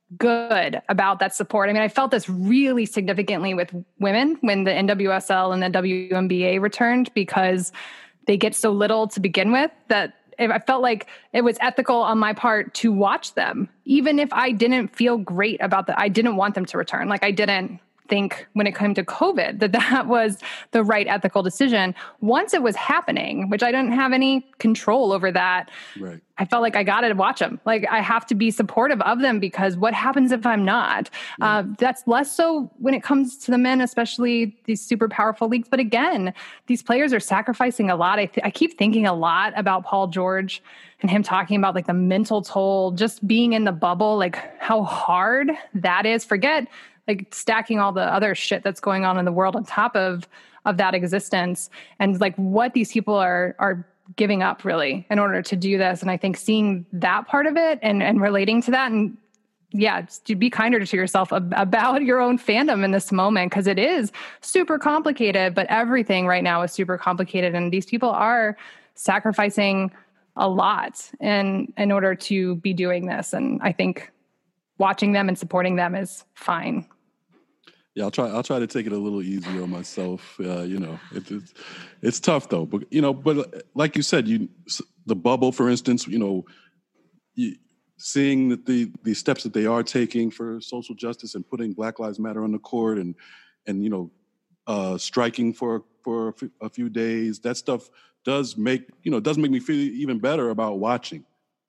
good about that support. I mean, I felt this really significantly with women when the N W S L and the W N B A returned, because they get so little to begin with that I felt like it was ethical on my part to watch them, even if I didn't feel great about that. I didn't want them to return. Like, I didn't think when it came to COVID that that was the right ethical decision. Once it was happening, which I didn't have any control over that, right. I felt like I got to watch them. Like, I have to be supportive of them, because what happens if I'm not? Yeah. Uh, that's less so when it comes to the men, especially these super powerful leagues. But again, these players are sacrificing a lot. I, th- I keep thinking a lot about Paul George and him talking about like the mental toll, just being in the bubble, like how hard that is. Forget like stacking all the other shit that's going on in the world on top of, of that existence, and like what these people are, are giving up really in order to do this. And I think seeing that part of it and, and relating to that, and yeah, to be kinder to yourself ab- about your own fandom in this moment, because it is super complicated, but everything right now is super complicated. And these people are sacrificing a lot in, in order to be doing this. And I think watching them and supporting them is fine. Yeah, I'll try. I'll try to take it a little easier on myself. Uh, you know, it, it's it's tough though. But you know, but like you said, you the bubble, for instance. You know, you, seeing that the the steps that they are taking for social justice and putting Black Lives Matter on the court, and and you know, uh, striking for for a few, a few days. That stuff does make you know does make me feel even better about watching.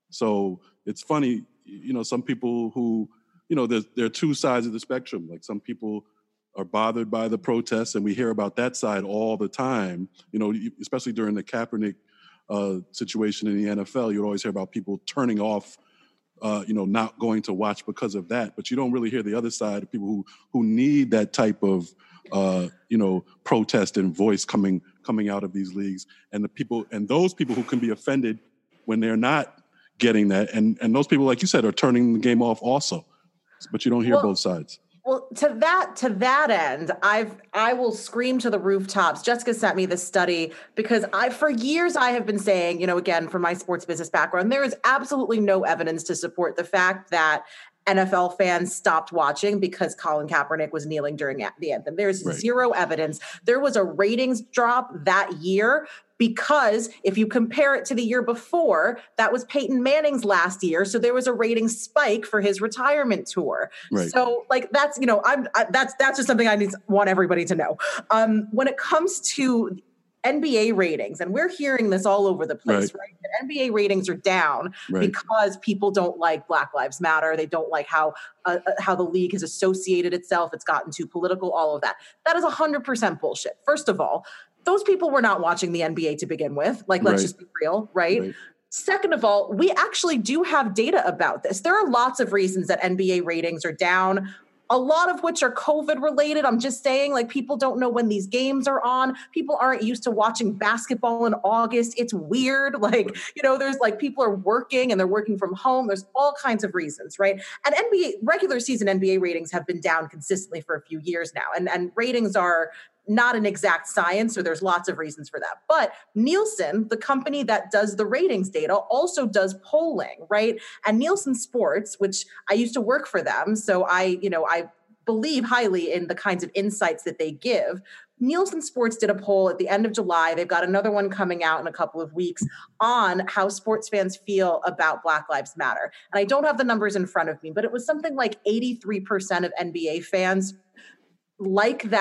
So it's funny, you know, some people who. You know, there's, there are two sides of the spectrum. Like, some people are bothered by the protests, and we hear about that side all the time. You know, especially during the Kaepernick uh, situation in the N F L, you'd always hear about people turning off, uh, you know, not going to watch because of that. But you don't really hear the other side of people who who need that type of, uh, you know, protest and voice coming coming out of these leagues, and the people and those people who can be offended when they're not getting that, and and those people, like you said, are turning the game off also. But you don't hear well, both sides. Well, to that to that end, I've I will scream to the rooftops. Jessica sent me this study because I, for years, I have been saying, you know, again, from my sports business background, there is absolutely no evidence to support the fact that N F L fans stopped watching because Colin Kaepernick was kneeling during the anthem. There's right. zero evidence. There was a ratings drop that year, because if you compare it to the year before, that was Peyton Manning's last year. So there was a ratings spike for his retirement tour. Right. So like, that's, you know, I'm, I, that's, that's just something I need, want everybody to know. Um, when it comes to N B A ratings, and we're hearing this all over the place, right? right? The N B A ratings are down right. because people don't like Black Lives Matter. They don't like how uh, how the league has associated itself. It's gotten too political, all of that. That is one hundred percent bullshit. First of all, those people were not watching the N B A to begin with. Like, let's right. just be real, right? right? Second of all, we actually do have data about this. There are lots of reasons that N B A ratings are down, a lot of which are COVID related. I'm just saying, like, people don't know when these games are on. People aren't used to watching basketball in August. It's weird. Like, you know, there's like people are working and they're working from home. There's all kinds of reasons, right? And N B A regular season N B A ratings have been down consistently for a few years now. And, and ratings are not an exact science, so there's lots of reasons for that. But Nielsen, the company that does the ratings data, also does polling, right? And Nielsen Sports, which I used to work for them, so I, you know, I believe highly in the kinds of insights that they give. Nielsen Sports did a poll at the end of July. They've got another one coming out in a couple of weeks on how sports fans feel about Black Lives Matter. And I don't have the numbers in front of me, but it was something like eighty-three percent of N B A fans like that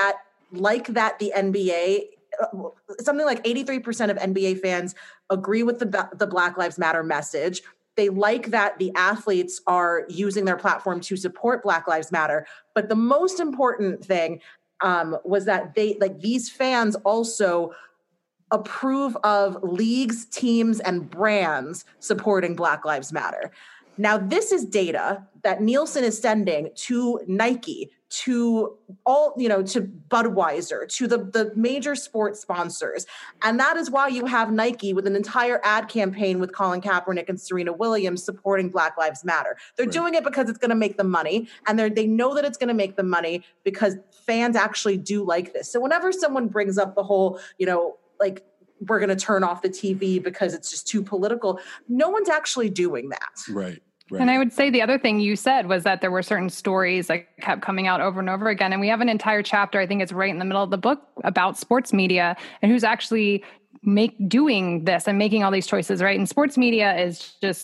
like that the N B A, uh, something like eighty-three percent of N B A fans agree with the, the Black Lives Matter message. They like that the athletes are using their platform to support Black Lives Matter. But the most important thing um, was that they, like these fans also approve of leagues, teams, and brands supporting Black Lives Matter. Now, this is data that Nielsen is sending to Nike, to all, you know, to Budweiser, to the, the major sports sponsors. And that is why you have Nike with an entire ad campaign with Colin Kaepernick and Serena Williams supporting Black Lives Matter. They're right. doing it because it's going to make them money. And they they know that it's going to make them money because fans actually do like this. So whenever someone brings up the whole, you know, like, we're going to turn off the T V because it's just too political, no one's actually doing that. Right. Right. And I would say the other thing you said was that there were certain stories that kept coming out over and over again. And we have an entire chapter, I think it's right in the middle of the book, about sports media and who's actually make doing this and making all these choices, right? And sports media is just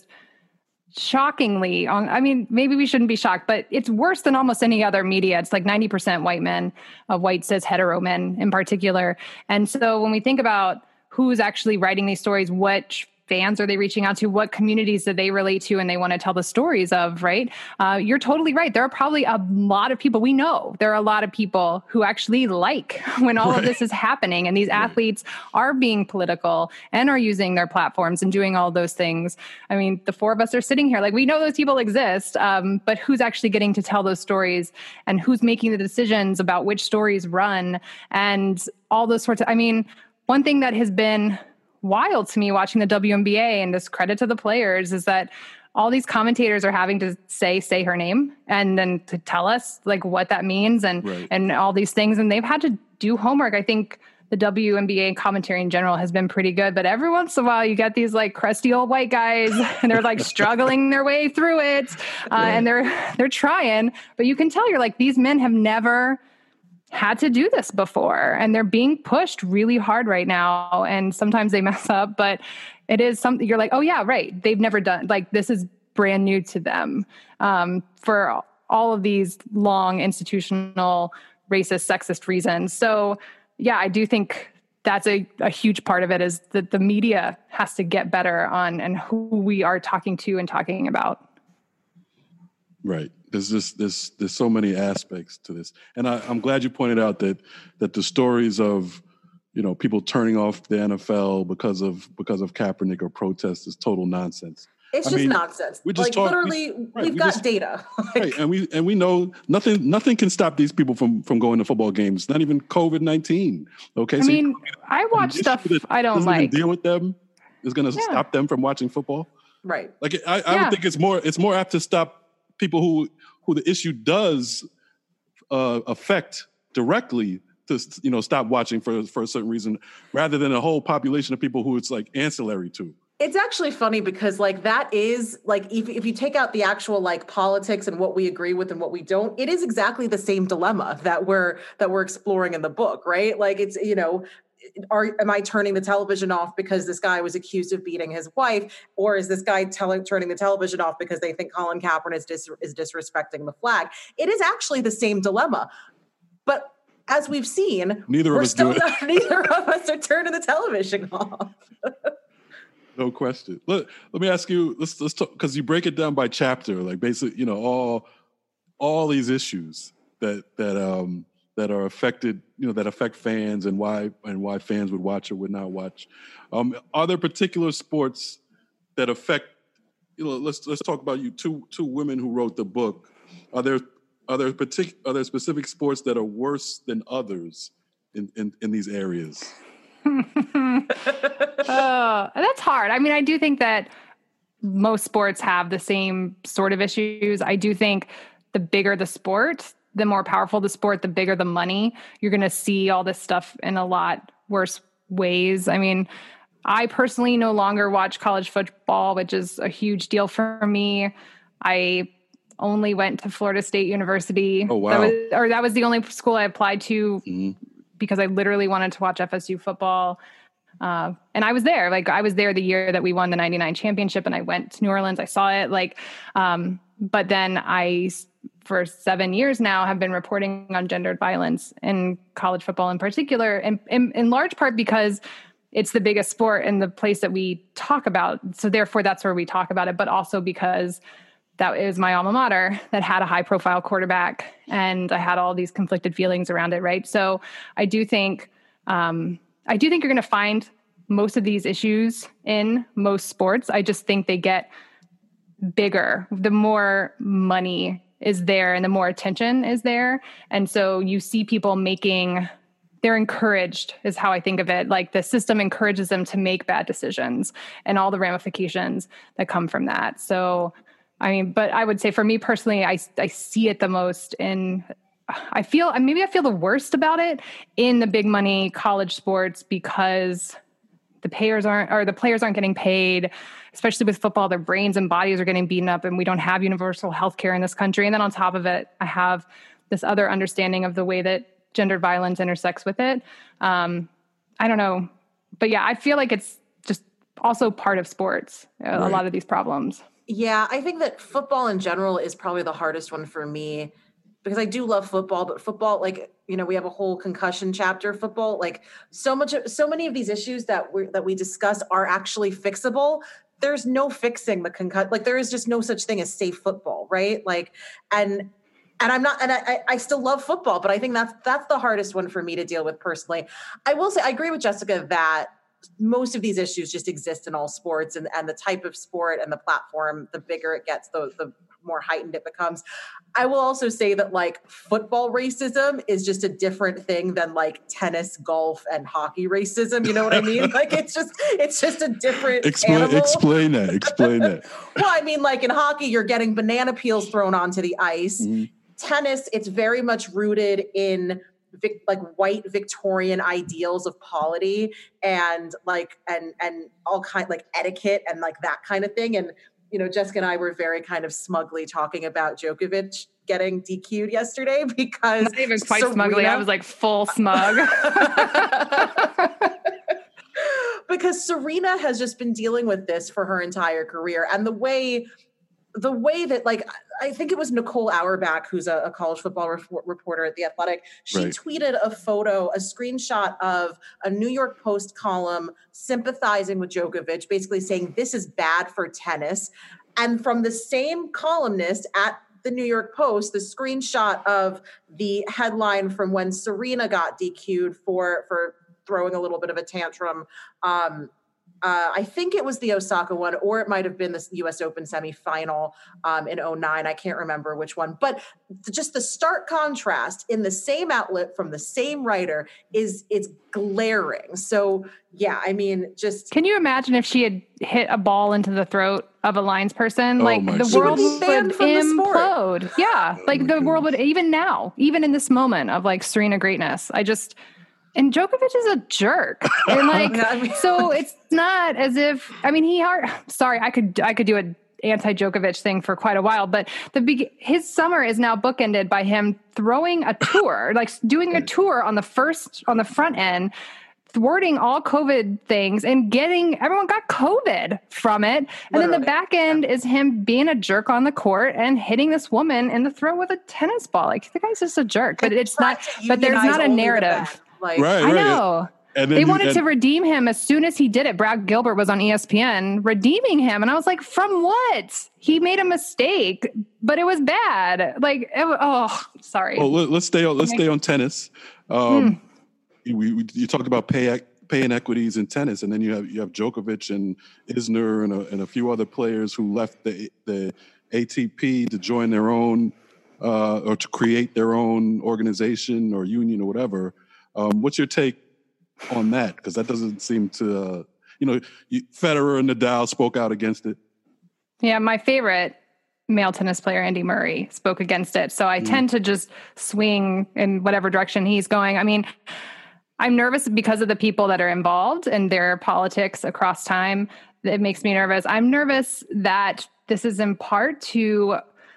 shockingly on, I mean, maybe we shouldn't be shocked, but it's worse than almost any other media. It's like ninety percent white men, of white cis hetero men in particular. And so when we think about who's actually writing these stories, what fans are they reaching out to, what communities do they relate to and they want to tell the stories of, right? Uh, you're totally right. There are probably a lot of people, we know there are a lot of people who actually like when all right. of this is happening and these right. athletes are being political and are using their platforms and doing all those things. I mean, the four of us are sitting here, like we know those people exist, um, but who's actually getting to tell those stories and who's making the decisions about which stories run and all those sorts of, I mean, one thing that has been wild to me watching the W N B A, and this credit to the players, is that all these commentators are having to say, say her name and then to tell us like what that means and, right. and all these things. And they've had to do homework. I think the W N B A commentary in general has been pretty good, but every once in a while you get these like crusty old white guys and they're like struggling their way through it. Uh, right. And they're, they're trying, but you can tell you're like, these men have never had to do this before and they're being pushed really hard right now. And sometimes they mess up, but it is something you're like, oh yeah, right. They've never done, like, this is brand new to them um, for all of these long institutional racist, sexist reasons. So yeah, I do think that's a, a huge part of it is that the media has to get better on and who we are talking to and talking about. Right. There's just there's there's so many aspects to this, and I, I'm glad you pointed out that that the stories of, you know, people turning off the N F L because of because of Kaepernick or protests is total nonsense. It's I just mean, nonsense. We just like talk, literally, we, right, we've we got just, data. right, and we and we know nothing nothing can stop these people from from going to football games. Not even COVID nineteen. Okay, I so mean, I watch stuff I don't like. Deal with them is going to yeah. stop them from watching football. Right. Like I, I yeah. would think it's more it's more apt to stop people who. who the issue does uh, affect directly to, you know, stop watching for, for a certain reason, rather than a whole population of people who it's like ancillary to. It's actually funny because like that is like, if, if you take out the actual like politics and what we agree with and what we don't, it is exactly the same dilemma that we're, that we're exploring in the book, right? Like it's, you know, Are, am I turning the television off because this guy was accused of beating his wife? Or is this guy tell, turning the television off because they think Colin Kaepernick is, dis, is disrespecting the flag? It is actually the same dilemma. But as we've seen, neither we're of us still do it. Not, neither of us are turning the television off. No question. Let, let me ask you, let's, let's talk, because you break it down by chapter, like basically, you know, all all these issues that that um that are affected, you know, that affect fans and why and why fans would watch or would not watch. Um, are there particular sports that affect, you know, let's let's talk about you, two two women who wrote the book. Are there are there partic- are there specific sports that are worse than others in, in, in these areas? Oh, that's hard. I mean, I do think that most sports have the same sort of issues. I do think the bigger the sport, the more powerful the sport, the bigger the money, you're going to see all this stuff in a lot worse ways. I mean, I personally no longer watch college football, which is a huge deal for me. I only went to Florida State University. Oh, wow. That was, or that was the only school I applied to mm-hmm. because I literally wanted to watch F S U football. Uh, and I was there, like I was there the year that we won the ninety-nine championship and I went to New Orleans. I saw it like, um, but then I for seven years now have been reporting on gendered violence in college football in particular, and in, in large part because it's the biggest sport and the place that we talk about. So therefore that's where we talk about it, but also because that is my alma mater that had a high profile quarterback, and I had all these conflicted feelings around it. Right. So I do think, um, I do think you're going to find most of these issues in most sports. I just think they get bigger the more money is there and the more attention is there. And so you see people making, they're encouraged is how I think of it. Like the system encourages them to make bad decisions and all the ramifications that come from that. So, I mean, but I would say for me personally, I, I see it the most in, I feel, maybe I feel the worst about it in the big money college sports because the payers aren't, or the players aren't getting paid, especially with football. Their brains and bodies are getting beaten up, and we don't have universal health care in this country. And then on top of it, I have this other understanding of the way that gendered violence intersects with it. Um, I don't know. But yeah, I feel like it's just also part of sports, a, Right. a lot of these problems. Yeah, I think that football in general is probably the hardest one for me because I do love football, but football, like, you know, we have a whole concussion chapter of football. Like so much, so many of these issues that we that we discuss are actually fixable. There's no fixing the concussion. Like there is just no such thing as safe football, right? Like, and and I'm not, and I I still love football, but I think that's that's the hardest one for me to deal with personally. I will say I agree with Jessica that most of these issues just exist in all sports, and, and the type of sport and the platform, the bigger it gets, the, the more heightened it becomes. I will also say that like football racism is just a different thing than like tennis, golf, and hockey racism. You know what I mean? Like it's just, it's just a different Explain, animal. explain that. Explain that. Well, I mean, like in hockey, you're getting banana peels thrown onto the ice. Mm-hmm. Tennis, it's very much rooted in Vic, like white Victorian ideals of polity and like and and all kind like etiquette and like that kind of thing. And you know, Jessica and I were very kind of smugly talking about Djokovic getting D Q'd yesterday because Not even quite Serena, smugly. I was like full smug. because Serena has just been dealing with this for her entire career, and the way. The way that, like, I think it was Nicole Auerbach, who's a, a college football re- reporter at The Athletic. She Right. tweeted a photo, a screenshot of a New York Post column sympathizing with Djokovic, basically saying this is bad for tennis. And from the same columnist at the New York Post, the screenshot of the headline from when Serena got D Q'd for, for throwing a little bit of a tantrum. Um, Uh, I think it was the Osaka one, or it might have been the U S Open semifinal um, in oh nine. I can't remember which one. But just the stark contrast in the same outlet from the same writer is it's glaring. So, yeah, I mean, just... Can you imagine if she had hit a ball into the throat of a lines person? Oh like my the goodness. world She would be banned would from the sport. implode. Yeah, Oh like my the world would, goodness. even now, even in this moment of like Serena greatness, I just... And Djokovic is a jerk. And like, Yeah, I mean- so it's not as if, I mean, he are, sorry, I could, I could do an anti-Djokovic thing for quite a while, but the big, his summer is now bookended by him throwing a tour, like doing a tour on the first, on the front end, thwarting all COVID things and getting, everyone got COVID from it. And then the Literally, back end is him being a jerk on the court and hitting this woman in the throat with a tennis ball. Like the guy's just a jerk, but it's Tried not, to but there's unionize not a only the narrative. best. Like, Right, I right. know. And then They you- wanted and- to redeem him as soon as he did it. Brad Gilbert was on E S P N redeeming him. And I was like, from what? He made a mistake, but it was bad. Like, it, wa- oh, sorry. Well, let, let's stay on let's Okay. stay on tennis. Um, we, we you talked about pay ec- pay inequities in tennis, and then you have you have Djokovic and Isner and a, and a few other players who left the the A T P to join their own uh, or to create their own organization or union or whatever. Um, what's your take on that? Because that doesn't seem to uh, you know you, Federer and Nadal spoke out against it. Yeah, my favorite male tennis player, Andy Murray, spoke against it. So I Mm. tend to just swing in whatever direction he's going. I mean, I'm nervous because of the people that are involved and their politics across time. It makes me nervous. I'm nervous that this is in part to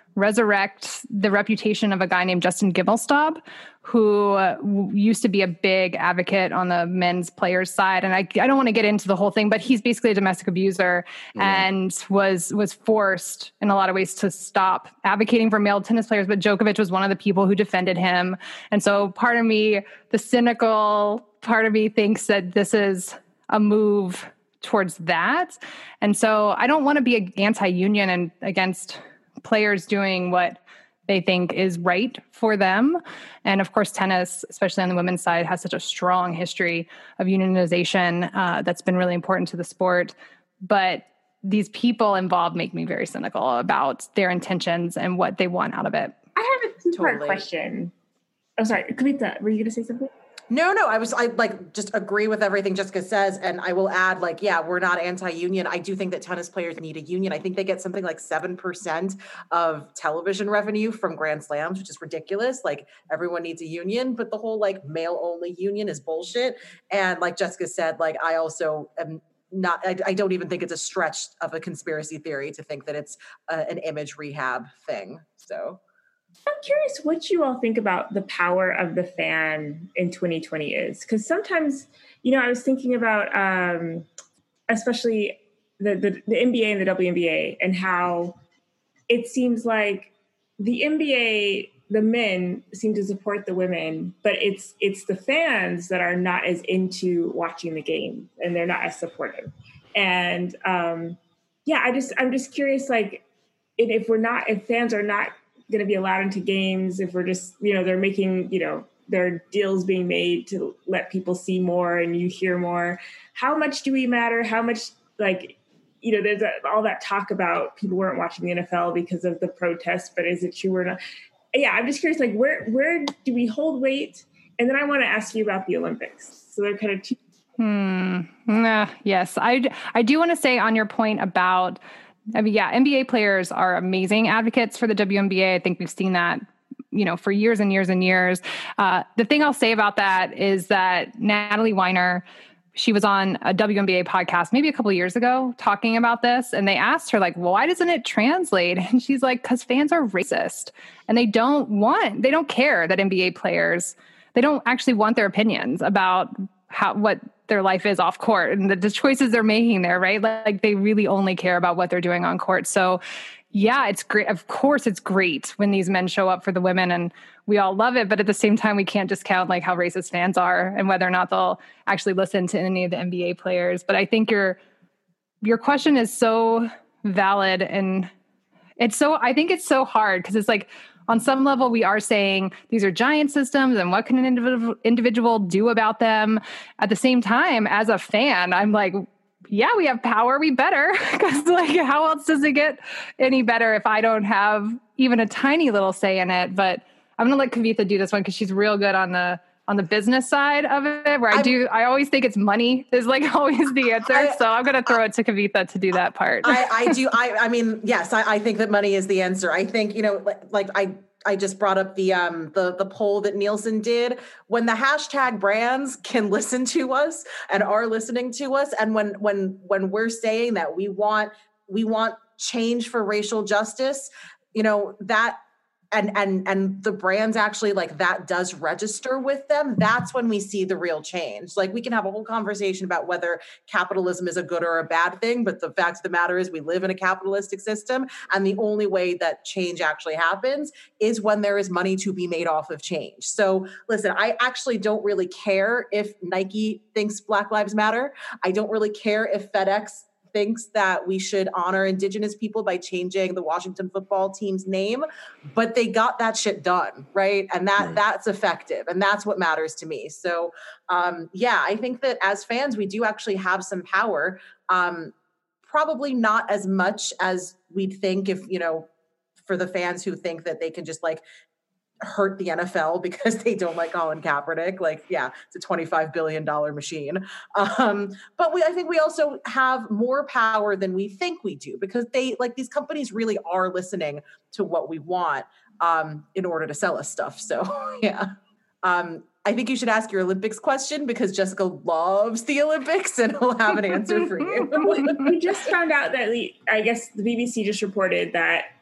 resurrect the reputation of a guy named Justin Gimelstob, who uh, w- used to be a big advocate on the men's players side. And I, I don't want to get into the whole thing, but he's basically a domestic abuser yeah. and was was forced in a lot of ways to stop advocating for male tennis players. But Djokovic was one of the people who defended him. And so part of me, the cynical part of me thinks that this is a move towards that. And so I don't want to be anti-union and against players doing what they think is right for them. And of course, tennis, especially on the women's side, has such a strong history of unionization uh, that's been really important to the sport. But these people involved make me very cynical about their intentions and what they want out of it. I have a two-part Totally. question. Oh, sorry. Kavita, were you going to say something? No, no, I was, I like just agree with everything Jessica says. And I will add, like, yeah, we're not anti-union. I do think that tennis players need a union. I think they get something like seven percent of television revenue from Grand Slams, which is ridiculous. Like, everyone needs a union, but the whole like male only union is bullshit. And like Jessica said, like, I also am not, I, I don't even think it's a stretch of a conspiracy theory to think that it's a, an image rehab thing. So. I'm curious what you all think about the power of the fan in twenty twenty is. Because sometimes, you know, I was thinking about um, especially the, the, the N B A and the W N B A and how it seems like the N B A, the men seem to support the women, but it's it's the fans that are not as into watching the game and they're not as supportive. And um, yeah, I just, I'm just curious, like, if, if we're not, if fans are not going to be allowed into games, if we're just, you know, they're making, you know, there are deals being made to let people see more and you hear more. How much do we matter? How much, like, you know, there's a, all that talk about people weren't watching the N F L because of the protests, but is it true or not? Yeah, I'm just curious, like, where where do we hold weight? And then I want to ask you about the Olympics. So they're kind of two. Hmm. Uh, yes, I, I do want to say on your point about, I mean, yeah, N B A players are amazing advocates for the W N B A. I think we've seen that, you know, for years and years and years. Uh, the thing I'll say about that is that Natalie Weiner, she was on a W N B A podcast maybe a couple of years ago talking about this. And they asked her, like, well, why doesn't it translate? And she's like, because fans are racist and they don't want, they don't care that N B A players, they don't actually want their opinions about how, what their life is off court and the, the choices they're making there, right? Like, they really only care about what they're doing on court. So yeah, it's great. Of course, it's great when these men show up for the women and we all love it. But at the same time, we can't discount like how racist fans are and whether or not they'll actually listen to any of the N B A players. But I think your, your question is so valid. And it's so, I think it's so hard because it's like, on some level, we are saying these are giant systems and what can an individual individual do about them? At the same time, as a fan, I'm like, yeah, we have power. We better, because like, how else does it get any better if I don't have even a tiny little say in it? But I'm going to let Kavitha do this one because she's real good on the on the business side of it, where I I'm, do, I always think it's money is like always the answer. I, so I'm going to throw I, it to Kavitha to do that part. I, I do. I, I mean, yes, I, I think that money is the answer. I think, you know, like, like I, I just brought up the, um, the, the poll that Nielsen did. When the hashtag brands can listen to us and are listening to us. And when, when, when we're saying that we want, we want change for racial justice, you know, that, and, and, and the brands actually like that does register with them. That's when we see the real change. Like, we can have a whole conversation about whether capitalism is a good or a bad thing, but the fact of the matter is we live in a capitalistic system. And the only way that change actually happens is when there is money to be made off of change. So listen, I actually don't really care if Nike thinks Black Lives Matter. I don't really care if FedEx thinks that we should honor Indigenous people by changing the Washington football team's name, but they got that shit done, right? And that right. that's effective, and that's what matters to me. So, um, yeah, I think that as fans, we do actually have some power. Um, probably not as much as we'd think if, you know, for the fans who think that they can just like hurt the N F L because they don't like Colin Kaepernick. Like, yeah, it's a twenty-five billion dollars machine. Um, but we, I think we also have more power than we think we do, because they like these companies really are listening to what we want um, in order to sell us stuff. So yeah. Um, I think you should ask your Olympics question, because Jessica loves the Olympics and he'll have an answer for you. We just found out that, I guess the B B C just reported that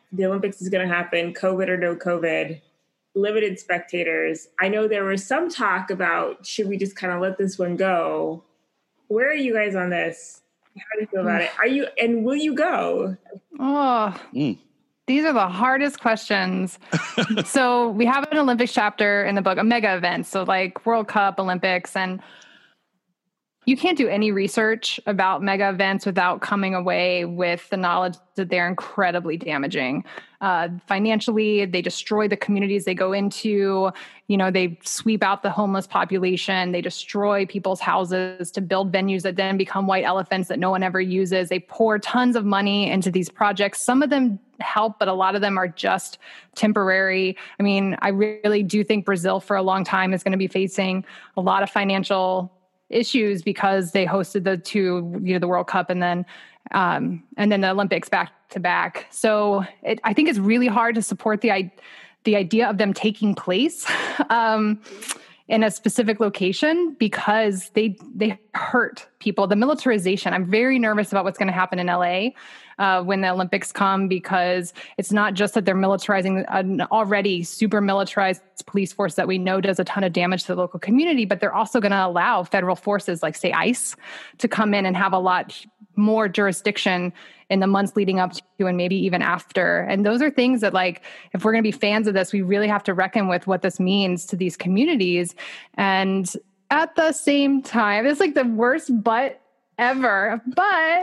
the Olympics is going to happen, COVID or no COVID, limited spectators. I know there was some talk about, should we just kind of let this one go? Where are you guys on this? How do you feel about it? Are you, and will you go? Oh, mm. These are the hardest questions. So we have an Olympics chapter in the book, a mega event. So like World Cup, Olympics, and you can't do any research about mega events without coming away with the knowledge that they're incredibly damaging. Uh, financially, they destroy the communities they go into. You know, they sweep out the homeless population. They destroy people's houses to build venues that then become white elephants that no one ever uses. They pour tons of money into these projects. Some of them help, but a lot of them are just temporary. I mean, I really do think Brazil for a long time is going to be facing a lot of financial issues because they hosted the two, you know, the World Cup and then um, and then the Olympics back to back. So it, I think it's really hard to support the the idea of them taking place um, in a specific location because they they hurt people. The militarization. I'm very nervous about what's going to happen in L A uh, when the Olympics come, because it's not just that they're militarizing an already super militarized police force that we know does a ton of damage to the local community, but they're also going to allow federal forces like, say, ICE to come in and have a lot more jurisdiction in the months leading up to and maybe even after. And those are things that, like, if we're going to be fans of this, we really have to reckon with what this means to these communities. And at the same time, it's like the worst but ever, but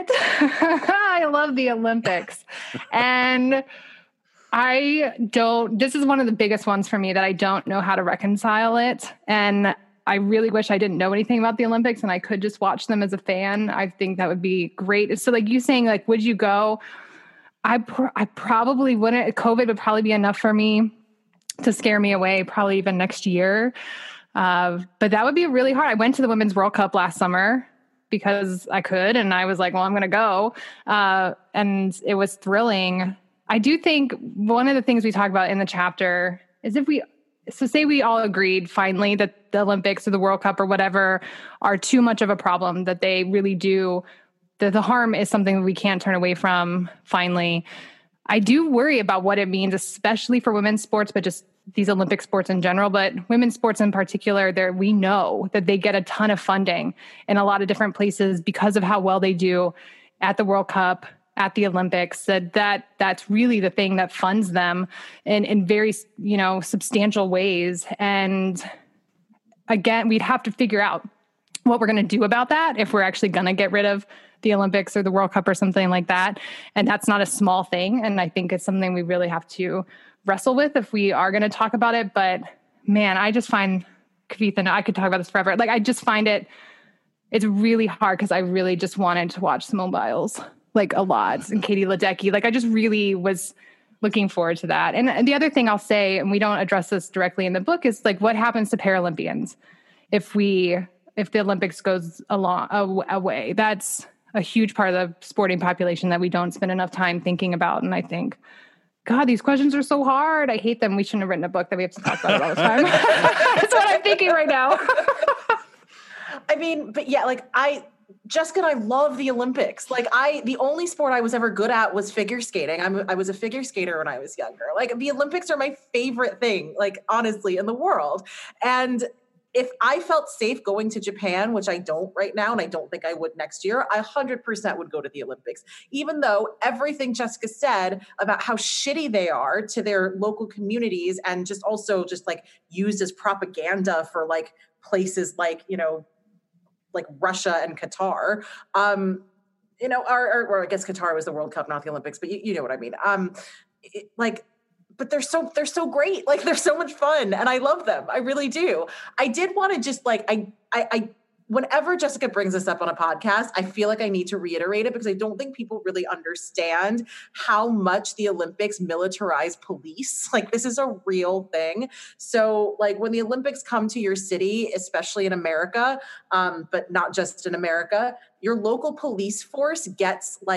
I love the Olympics. And I don't, this is one of the biggest ones for me that I don't know how to reconcile it. And I really wish I didn't know anything about the Olympics and I could just watch them as a fan. I think that would be great. So like you saying, like, would you go? I pr- I probably wouldn't. COVID would probably be enough for me to scare me away, probably even next year. Uh, but that would be really hard. I went to the Women's World Cup last summer because I could, and I was like, well, I'm going to go. Uh, and it was thrilling. I do think one of the things we talk about in the chapter is if we, so say we all agreed finally that the Olympics or the World Cup or whatever are too much of a problem, that they really do, that the harm is something that we can't turn away from finally. I do worry about what it means, especially for women's sports, but just these Olympic sports in general, but women's sports in particular, there we know that they get a ton of funding in a lot of different places because of how well they do at the World Cup, at the Olympics, that, that that's really the thing that funds them in, in very, you know, substantial ways. And again, we'd have to figure out what we're going to do about that if we're actually going to get rid of the Olympics or the World Cup or something like that. And that's not a small thing. And I think it's something we really have to wrestle with if we are going to talk about it. But man, I just find, Kavitha, and I could talk about this forever. Like, I just find it, it's really hard because I really just wanted to watch Simone Biles, like, a lot, and Katie Ledecky. Like, I just really was looking forward to that. And, and the other thing I'll say, and we don't address this directly in the book, is like, what happens to Paralympians if we, if the Olympics goes along away? That's a huge part of the sporting population that we don't spend enough time thinking about. And I think, God, these questions are so hard. I hate them. We shouldn't have written a book that we have to talk about it all the time. That's what I'm thinking right now. I mean, but yeah, like I, Jessica and I love the Olympics. Like I, the only sport I was ever good at was figure skating. I'm, I was a figure skater when I was younger. Like the Olympics are my favorite thing, like honestly, in the world. And if I felt safe going to Japan, which I don't right now, and I don't think I would next year, I one hundred percent would go to the Olympics, even though everything Jessica said about how shitty they are to their local communities and just also just like used as propaganda for like places like, you know, like Russia and Qatar, um, you know, or, or, or I guess Qatar was the World Cup, not the Olympics, but you, you know what I mean? Um, it, like, but they're so, they're so great. Like they're so much fun and I love them. I really do. I did want to just like, I, I, I, whenever Jessica brings this up on a podcast, I feel like I need to reiterate it because I don't think people really understand how much the Olympics militarize police. Like this is a real thing. So like when the Olympics come to your city, especially in America, um, but not just in America, your local police force gets like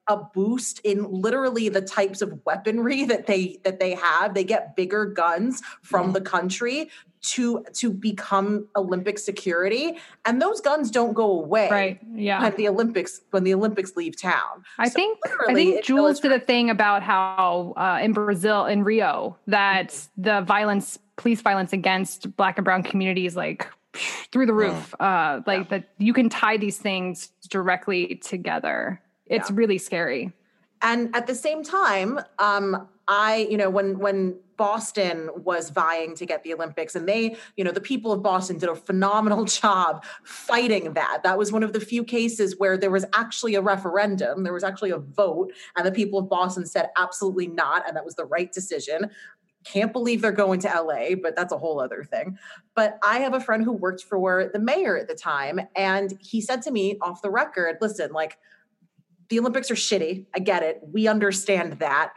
a boost in literally the types of weaponry that they that they have. They get bigger guns from yeah. the country to to become Olympic security, and those guns don't go away. Right. Yeah. When the Olympics when the Olympics leave town. I so think I think Jules did a thing about how uh, in Brazil in Rio that mm-hmm. the violence, police violence against Black and brown communities, like through the roof. Wow. Uh, like yeah. that you can tie these things directly together. It's yeah. really scary. And at the same time, um, I, you know, when when Boston was vying to get the Olympics, and they, you know, the people of Boston did a phenomenal job fighting that. That was one of the few cases where there was actually a referendum. There was actually a vote, and the people of Boston said absolutely not, and that was the right decision. Can't believe they're going to L A, but that's a whole other thing. But I have a friend who worked for the mayor at the time, and he said to me off the record, listen, like, the Olympics are shitty. I get it. We understand that.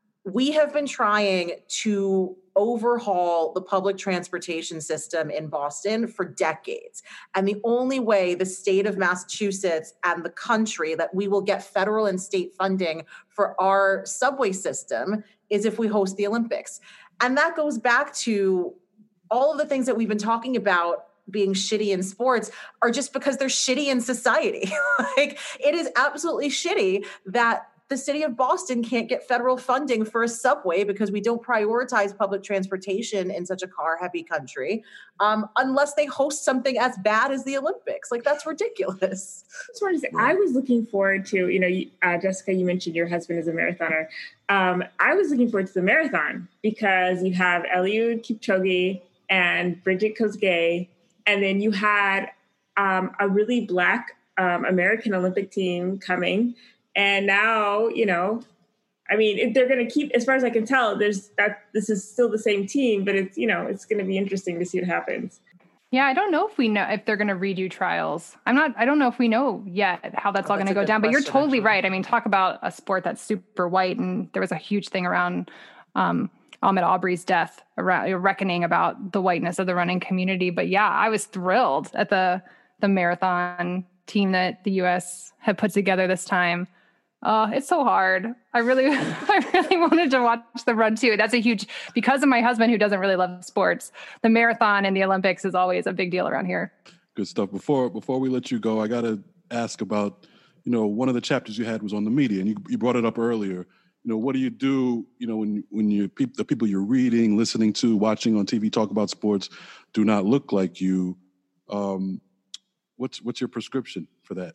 We have been trying to overhaul the public transportation system in Boston for decades. And the only way the state of Massachusetts and the country that we will get federal and state funding for our subway system is if we host the Olympics. And that goes back to all of the things that we've been talking about being shitty in sports are just because they're shitty in society. Like, it is absolutely shitty that the city of Boston can't get federal funding for a subway because we don't prioritize public transportation in such a car-heavy country, um, unless they host something as bad as the Olympics. Like, that's ridiculous. I just wanted to say, I was looking forward to, you know, uh, Jessica, you mentioned your husband is a marathoner. Um, I was looking forward to the marathon because you have Eliud Kipchoge and Bridget Kosgei, and then you had um, a really Black um, American Olympic team coming. And now, you know, I mean, if they're going to keep, as far as I can tell, there's that this is still the same team, but it's, you know, it's going to be interesting to see what happens. Yeah, I don't know if we know if they're going to redo trials. I'm not, I don't know if we know yet how that's oh, all going to go down, but you're totally actually. right. I mean, talk about a sport that's super white. And there was a huge thing around um, Ahmaud Arbery's death, around reckoning about the whiteness of the running community. But yeah, I was thrilled at the the marathon team that the U S had put together this time. Uh, it's so hard. I really, I really wanted to watch the run too. That's a huge, because of my husband who doesn't really love sports, the marathon and the Olympics is always a big deal around here. Good stuff. Before, before we let you go, I got to ask about, you know, one of the chapters you had was on the media, and you, you brought it up earlier. You know, what do you do, you know, when, when you, pe- the people you're reading, listening to, watching on T V talk about sports do not look like you? Um, what's, what's your prescription for that?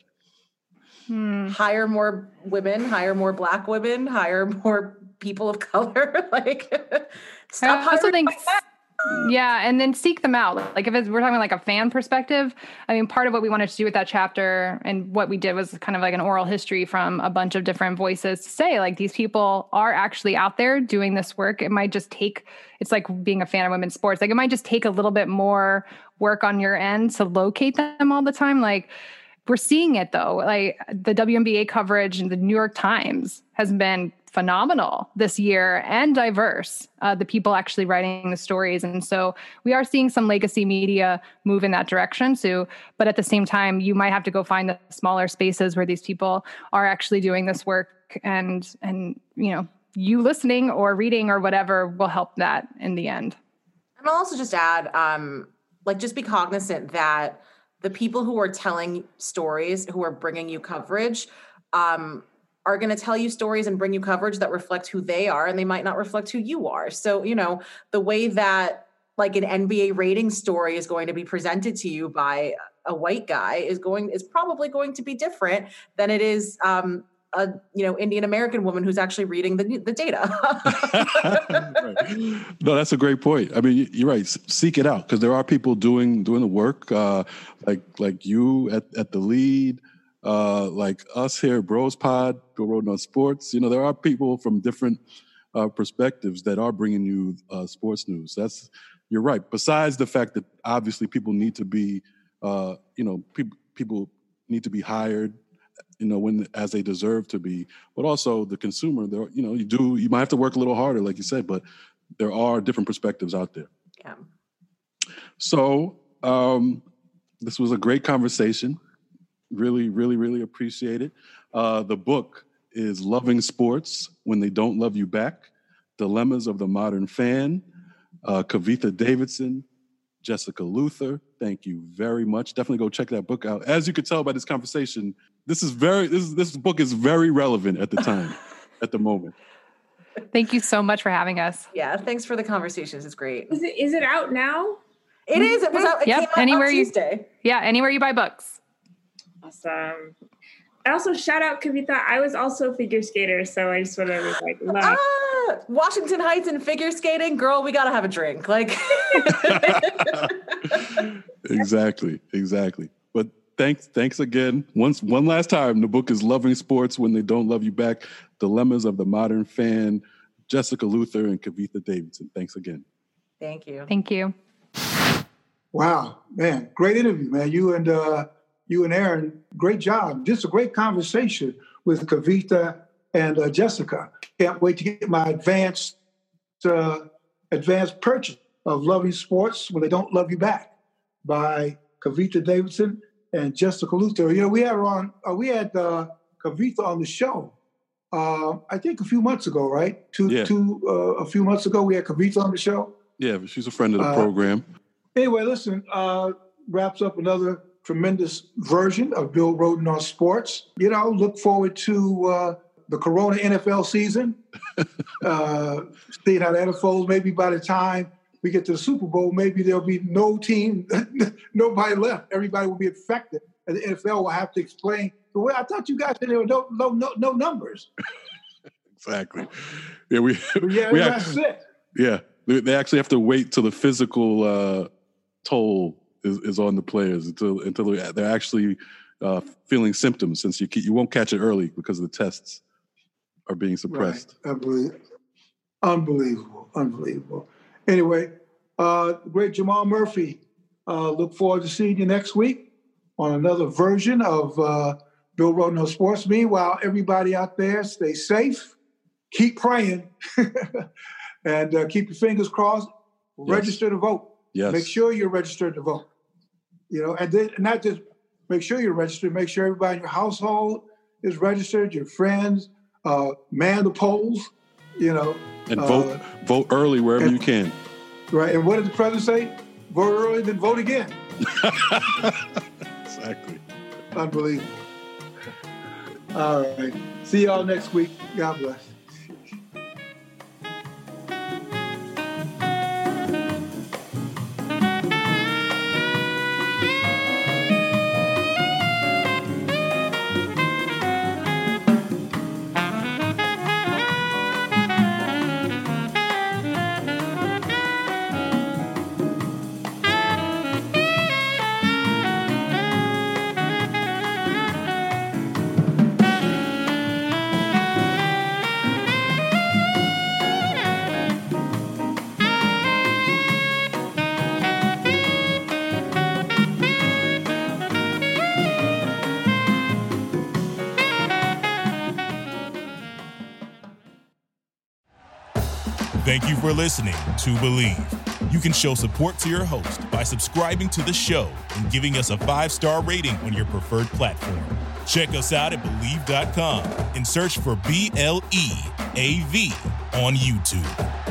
Hmm. Hire more women, hire more Black women, hire more people of color. Like, stop I also think, like that. Yeah, and then seek them out. Like, if it's, we're talking like a fan perspective, I mean, part of what we wanted to do with that chapter and what we did was kind of like an oral history from a bunch of different voices to say, like, these people are actually out there doing this work. It might just take, it's like being a fan of women's sports. Like, it might just take a little bit more work on your end to locate them all the time. Like, we're seeing it though. Like, the W N B A coverage in the New York Times has been phenomenal this year and diverse, uh, the people actually writing the stories. And so we are seeing some legacy media move in that direction too. But at the same time, you might have to go find the smaller spaces where these people are actually doing this work, and, and, you know, you listening or reading or whatever will help that in the end. And I'll also just add, um, like, just be cognizant that the people who are telling stories, who are bringing you coverage, um, are going to tell you stories and bring you coverage that reflect who they are, and they might not reflect who you are. So, you know, the way that like an N B A rating story is going to be presented to you by a white guy is going is probably going to be different than it is um, a, you know, Indian American woman who's actually reading the the data. Right. No, that's a great point. I mean, you're right. Seek it out, because there are people doing doing the work, uh, like like you at, at the lead. Uh, like us here, Bros Pod, Go Road on Sports. You know, there are people from different uh, perspectives that are bringing you uh, sports news. That's, you're right. Besides the fact that obviously people need to be, uh, you know, pe- people need to be hired, you know, when as they deserve to be. But also the consumer, there, you know, you do, you might have to work a little harder, like you said, but there are different perspectives out there. Yeah. So um, this was a great conversation. Really, really, really appreciate it. Uh, the book is Loving Sports When They Don't Love You Back, Dilemmas of the Modern Fan, uh, Kavitha Davidson, Jessica Luther. Thank you very much. Definitely go check that book out. As you could tell by this conversation, this is very this this book is very relevant at the time, at the moment. Thank you so much for having us. Yeah, thanks for the conversations. It's great. Is it is it out now? It is. It was out. It yep. came out anywhere on you, Tuesday. Yeah, anywhere you buy books. Awesome. And also shout out Kavitha. I was also a figure skater, so I just want to like love. Ah, Washington Heights and figure skating, girl. We gotta have a drink. Like exactly, exactly. But thanks, thanks again. Once, one last time. The book is Loving Sports When They Don't Love You Back: Dilemmas of the Modern Fan. Jessica Luther and Kavitha Davidson. Thanks again. Thank you. Thank you. Wow, man, great interview, man. You and uh, you and Aaron, great job. Just a great conversation with Kavitha and uh, Jessica. Can't wait to get my advanced uh, advanced purchase of Loving Sports When They Don't Love You Back by Kavitha Davidson and Jessica Luther. You know, we had her on. Uh, we had uh, Kavitha on the show. Uh, I think a few months ago, right? Two, yeah. two, uh, a few months ago, we had Kavitha on the show. Yeah, she's a friend of the uh, program. Anyway, listen, uh, wraps up another tremendous version of Bill Rhoden on Sports. You know, look forward to uh, the Corona N F L season, uh, seeing how that unfolds. Maybe by the time we get to the Super Bowl, maybe there'll be no team, nobody left. Everybody will be affected. And the N F L will have to explain, well, I thought you guys said there were no, no, no, no numbers. Exactly. Yeah, we, yeah, we that's actually, it. Yeah, they, they actually have to wait till the physical uh, toll is, is on the players until until they're actually uh, feeling symptoms. Since you you won't catch it early because the tests are being suppressed. Right. Unbelievable, unbelievable, unbelievable. Anyway, uh, great Jamal Murphy. Uh, look forward to seeing you next week on another version of uh, Bill Rhoden on Sports. Meanwhile, everybody out there, stay safe, keep praying, and uh, keep your fingers crossed. Yes. Register to vote. Yes. Make sure you're registered to vote. You know, and then not just make sure you're registered, make sure everybody in your household is registered, your friends, uh, man the polls, you know. And uh, vote vote early wherever and, you can. Right. And what did the president say? Vote early, then vote again. Exactly. Unbelievable. All right. See y'all next week. God bless. Thank you for listening to Believe. You can show support to your host by subscribing to the show and giving us a five-star rating on your preferred platform. Check us out at Believe dot com and search for B L E A V on YouTube.